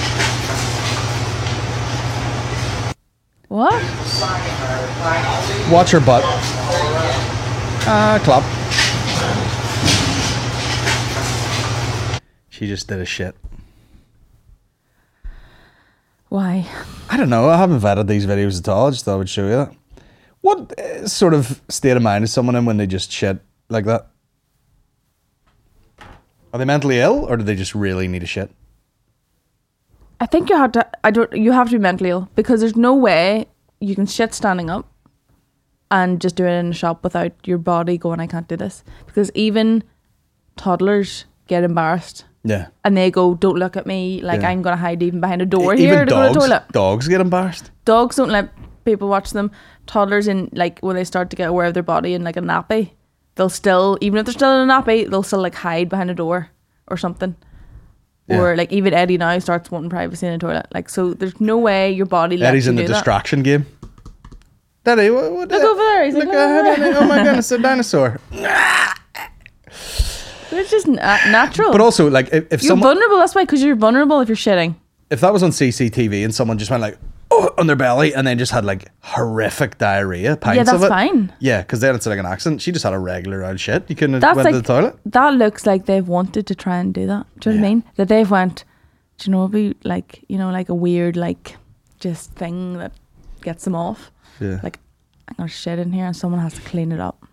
What? Watch her butt. Ah, clap. She just did a shit. Why? I don't know. I haven't vetted these videos at all. I just thought I would show you that. What uh, sort of state of mind is someone in when they just shit like that? Are they mentally ill, or do they just really need a shit? I think you have to. I don't. You have to be mentally ill because there's no way you can shit standing up and just do it in a shop without your body going, "I can't do this." Because even toddlers get embarrassed Yeah. and they go, "Don't look at me!" Like Yeah. I'm gonna hide even behind a door Even here to go to dogs, the toilet. dogs get embarrassed. Dogs don't let people watch them. Toddlers, in like when they start to get aware of their body in like a nappy, they'll still, even if they're still in a nappy, they'll still like hide behind a door or something. Yeah. Or like even Eddie now starts wanting privacy in the toilet. Like, so there's no way your body lets Eddie's you in the do that. distraction game. Daddy, what? what Look over there. He's like, Look, "Look over uh, there." oh my goodness, a dinosaur. It's just na- natural. But also, like, if, if you're someone, vulnerable. That's why, because you're vulnerable if you're shitting. if that was on C C T V and someone just went like oh, on their belly and then just had like horrific diarrhea, pints Yeah, that's of it. fine. Yeah, because then it's like an accident. She just had a regular old shit. You couldn't have That's went like to the toilet. that looks like they've wanted to try and do that. Do you know what I mean? That they've went. Do you know, it'd be like you know, like a weird like just thing that gets them off. Yeah. Like I'm gonna shit in here and someone has to clean it up.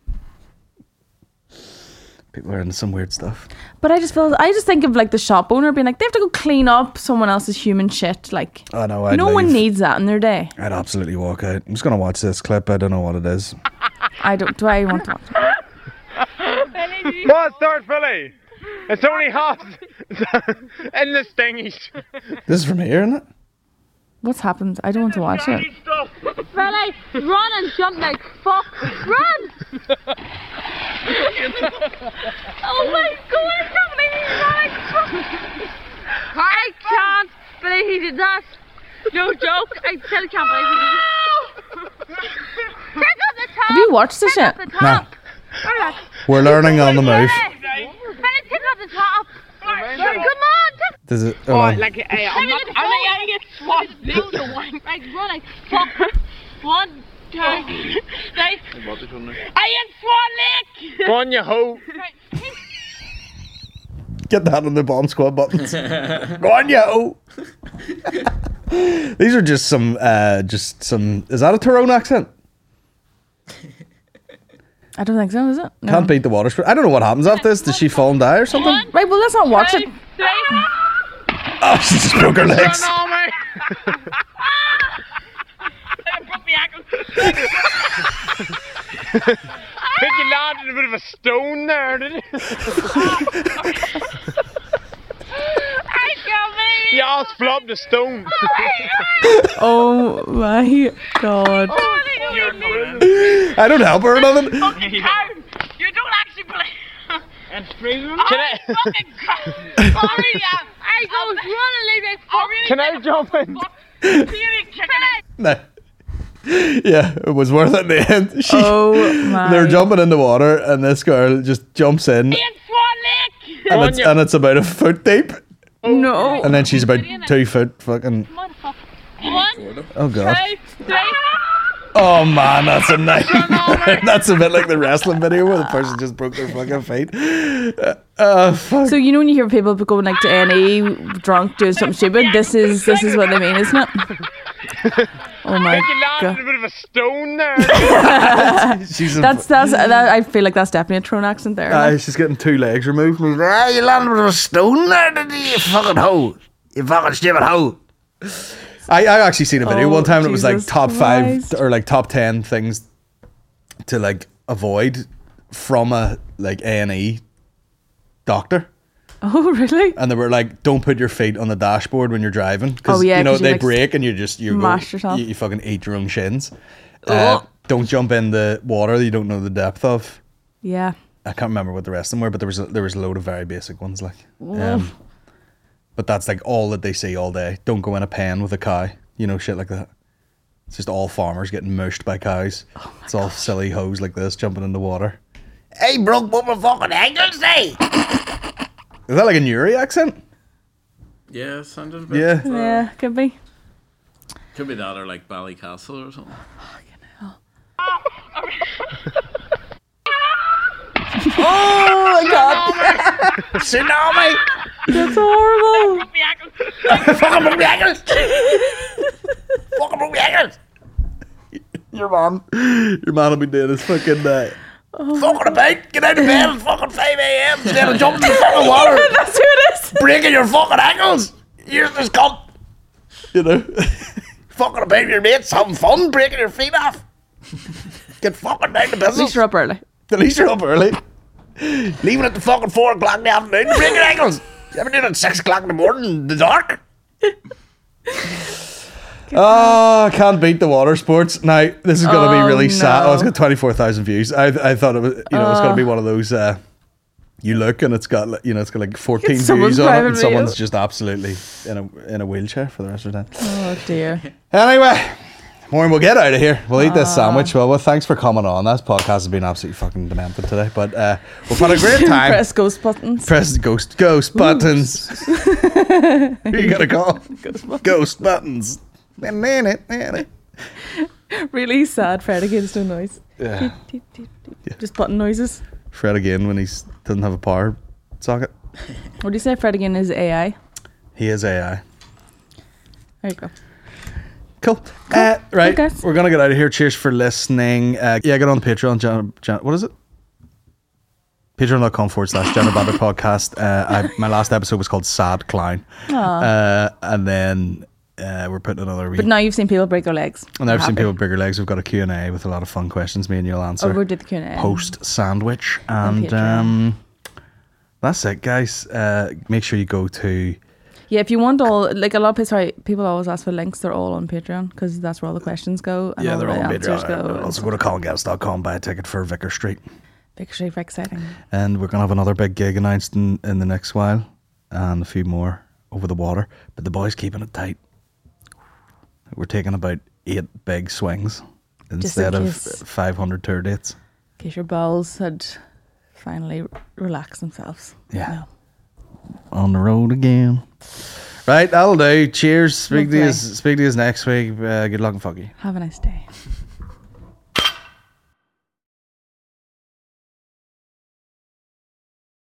People are into some weird stuff. But I just feel I just think of like the shop owner being like they have to go clean up someone else's human shit. Like I know. I'd no one leave. needs that in their day. I'd absolutely walk out. I'm just gonna watch this clip. I don't know what it is. I don't. Do I want to watch it? What's third Philly? It's only hot in the stingies. This is from here, isn't it? What's happened? I don't want to watch it. Really? Run and jump like fuck. Run! Oh my god, I can't believe he's running. I can't believe he did that. No joke. I still can't believe he did that. Check up the top. Have you watched this yet? Check up the top. No. We're learning on the move. Finish, check up the top. Come on. Does it? Oh, hold on. like, hey, I'm not, I'm not getting it swat. Right, run like fuck. One, two, three. I am Swan Lake. Go on, you hoe. Get that on the bomb squad buttons. Go on, yo. These are just some, uh, just some. Is that a Tyrone accent? I don't think so. Is it? No. Can't beat the water sport. I don't know what happens after this. Does she fall and die or something? One, Right. Well, let's not watch it. two, three. Oh, she just broke her legs. Run on me. I broke my ankle. I think you landed a bit of a stone there, didn't you? I can't believe You all flopped a stone. Oh my god. I don't help her or nothing. fucking cow. You don't actually believe. And freezing. I Can I, fucking cow. Sorry, yeah. I go run and leave me. I really can I jump in? Seriously, chicken egg. No. Yeah, it was worth it in the end. She, Oh my. they're jumping in the water, and this girl just jumps in, In Swan Lake. and it's, and it's about a foot deep, No. and then she's about two foot fucking. Motherfucker. One, Oh god. two, three. Oh man, that's a nightmare. That's a bit like the wrestling video where the person just broke their fucking feet. Uh, uh, fuck. So you know when you hear people going like to A and E drunk doing something stupid, this is this is what they mean, isn't it? Oh my I think you landed god. a bit of a stone there. she's a, That's that's that, I feel like that's definitely a Tyrone accent there. uh, she's getting two legs removed. from her- Ah, you landed with a stone there, did you? You fucking hoe. You fucking stupid hoe. I, I actually seen a video Oh, one time and it was like Jesus top Christ. five or like top ten things to like avoid from a like A and E doctor. Oh really? And they were like, don't put your feet on the dashboard when you're driving because Oh, yeah, you know 'cause you, they like, break and you just you go, mash yourself. you, you fucking eat your own shins. Uh, don't jump in the water that you don't know the depth of. Yeah. I can't remember what the rest of them were, but there was a, there was a load of very basic ones like. Um, but that's like all that they see all day. Don't go in a pen with a cow, you know, shit like that. It's just all farmers getting mushed by cows. Oh It's all silly hoes like this jumping in the water. Hey, broke what my fucking ankles say. Is that like a Newry accent? Yeah, sounded a bit. Yeah. Yeah, could be. Could be that or like Ballycastle or something. Oh my god! Tsunami. That's horrible. Fucking broke my ankles. Fucking broke my ankles. Your man, your man will be doing his fucking. Uh, Fucking about. Get out of bed at fucking five a.m. instead of jumping in the fucking water. That's who it is. Breaking your fucking ankles. Here's this cunt. you know. Fucking about with your mates, having fun, breaking your feet off. Get fucking down to At business. least you're up early. At least you're up early. Leaving at the fucking four o'clock in the afternoon to break your ankles. You ever do it at six o'clock in the morning in the dark? Oh, I can't beat the water sports. Now, this is going to Oh, be really sad. no. Oh, it's got twenty-four thousand views. I I thought it was, you know, it's going to be one of those, uh, you look and it's got, like, you know, it's got like fourteen It's someone's views on it private and someone's video. just absolutely in a in a wheelchair for the rest of the time. Oh dear. Anyway, Maureen, we'll get out of here. We'll eat this sandwich. Well, well, thanks for coming on. This podcast has been absolutely fucking demented today, but uh, we've had a great time. Press ghost buttons. Press ghost ghost buttons. Who you gonna call? Ghost buttons. Ghost buttons. Really sad Fred against no noise. Yeah. Just button noises. Fred again when he doesn't have a power socket. What do you say? Fred again is A I. He is A I. There you go. Cool. Uh, right. Cool, guys. We're going to get out of here. Cheers for listening. Uh, yeah, get on the Patreon. Jan, Jan, what is it? Patreon.com forward slash General Banter Podcast. Uh, I, my last episode was called Sad Clown. Uh, and then uh, we're putting another week. But now you've seen people break their legs. And I've I'm seen happy. people break their legs. We've got a Q and A with a lot of fun questions. Me and you'll answer. Oh, we did the Q and A. Post sandwich. And Patreon. um, that's it, guys. Uh, make sure you go to... Yeah, if you want all, like a lot of people, sorry, people always ask for links. They're all on Patreon because that's where all the questions go. And Yeah, all they're the all on answers Patreon. go. Also go to colin gettis dot com, buy a ticket for Vicar Street. Big Street, very exciting. And we're going to have another big gig announced in, in the next while. And a few more over the water. But the boys keeping it tight. We're taking about eight big swings instead of case. five hundred tour dates. In case your balls had finally relaxed themselves. Yeah. On the road again. Right, that'll do. Cheers. Speak to you, Lovely. speak to you next week. Uh, good luck and fuck you. Have a nice day.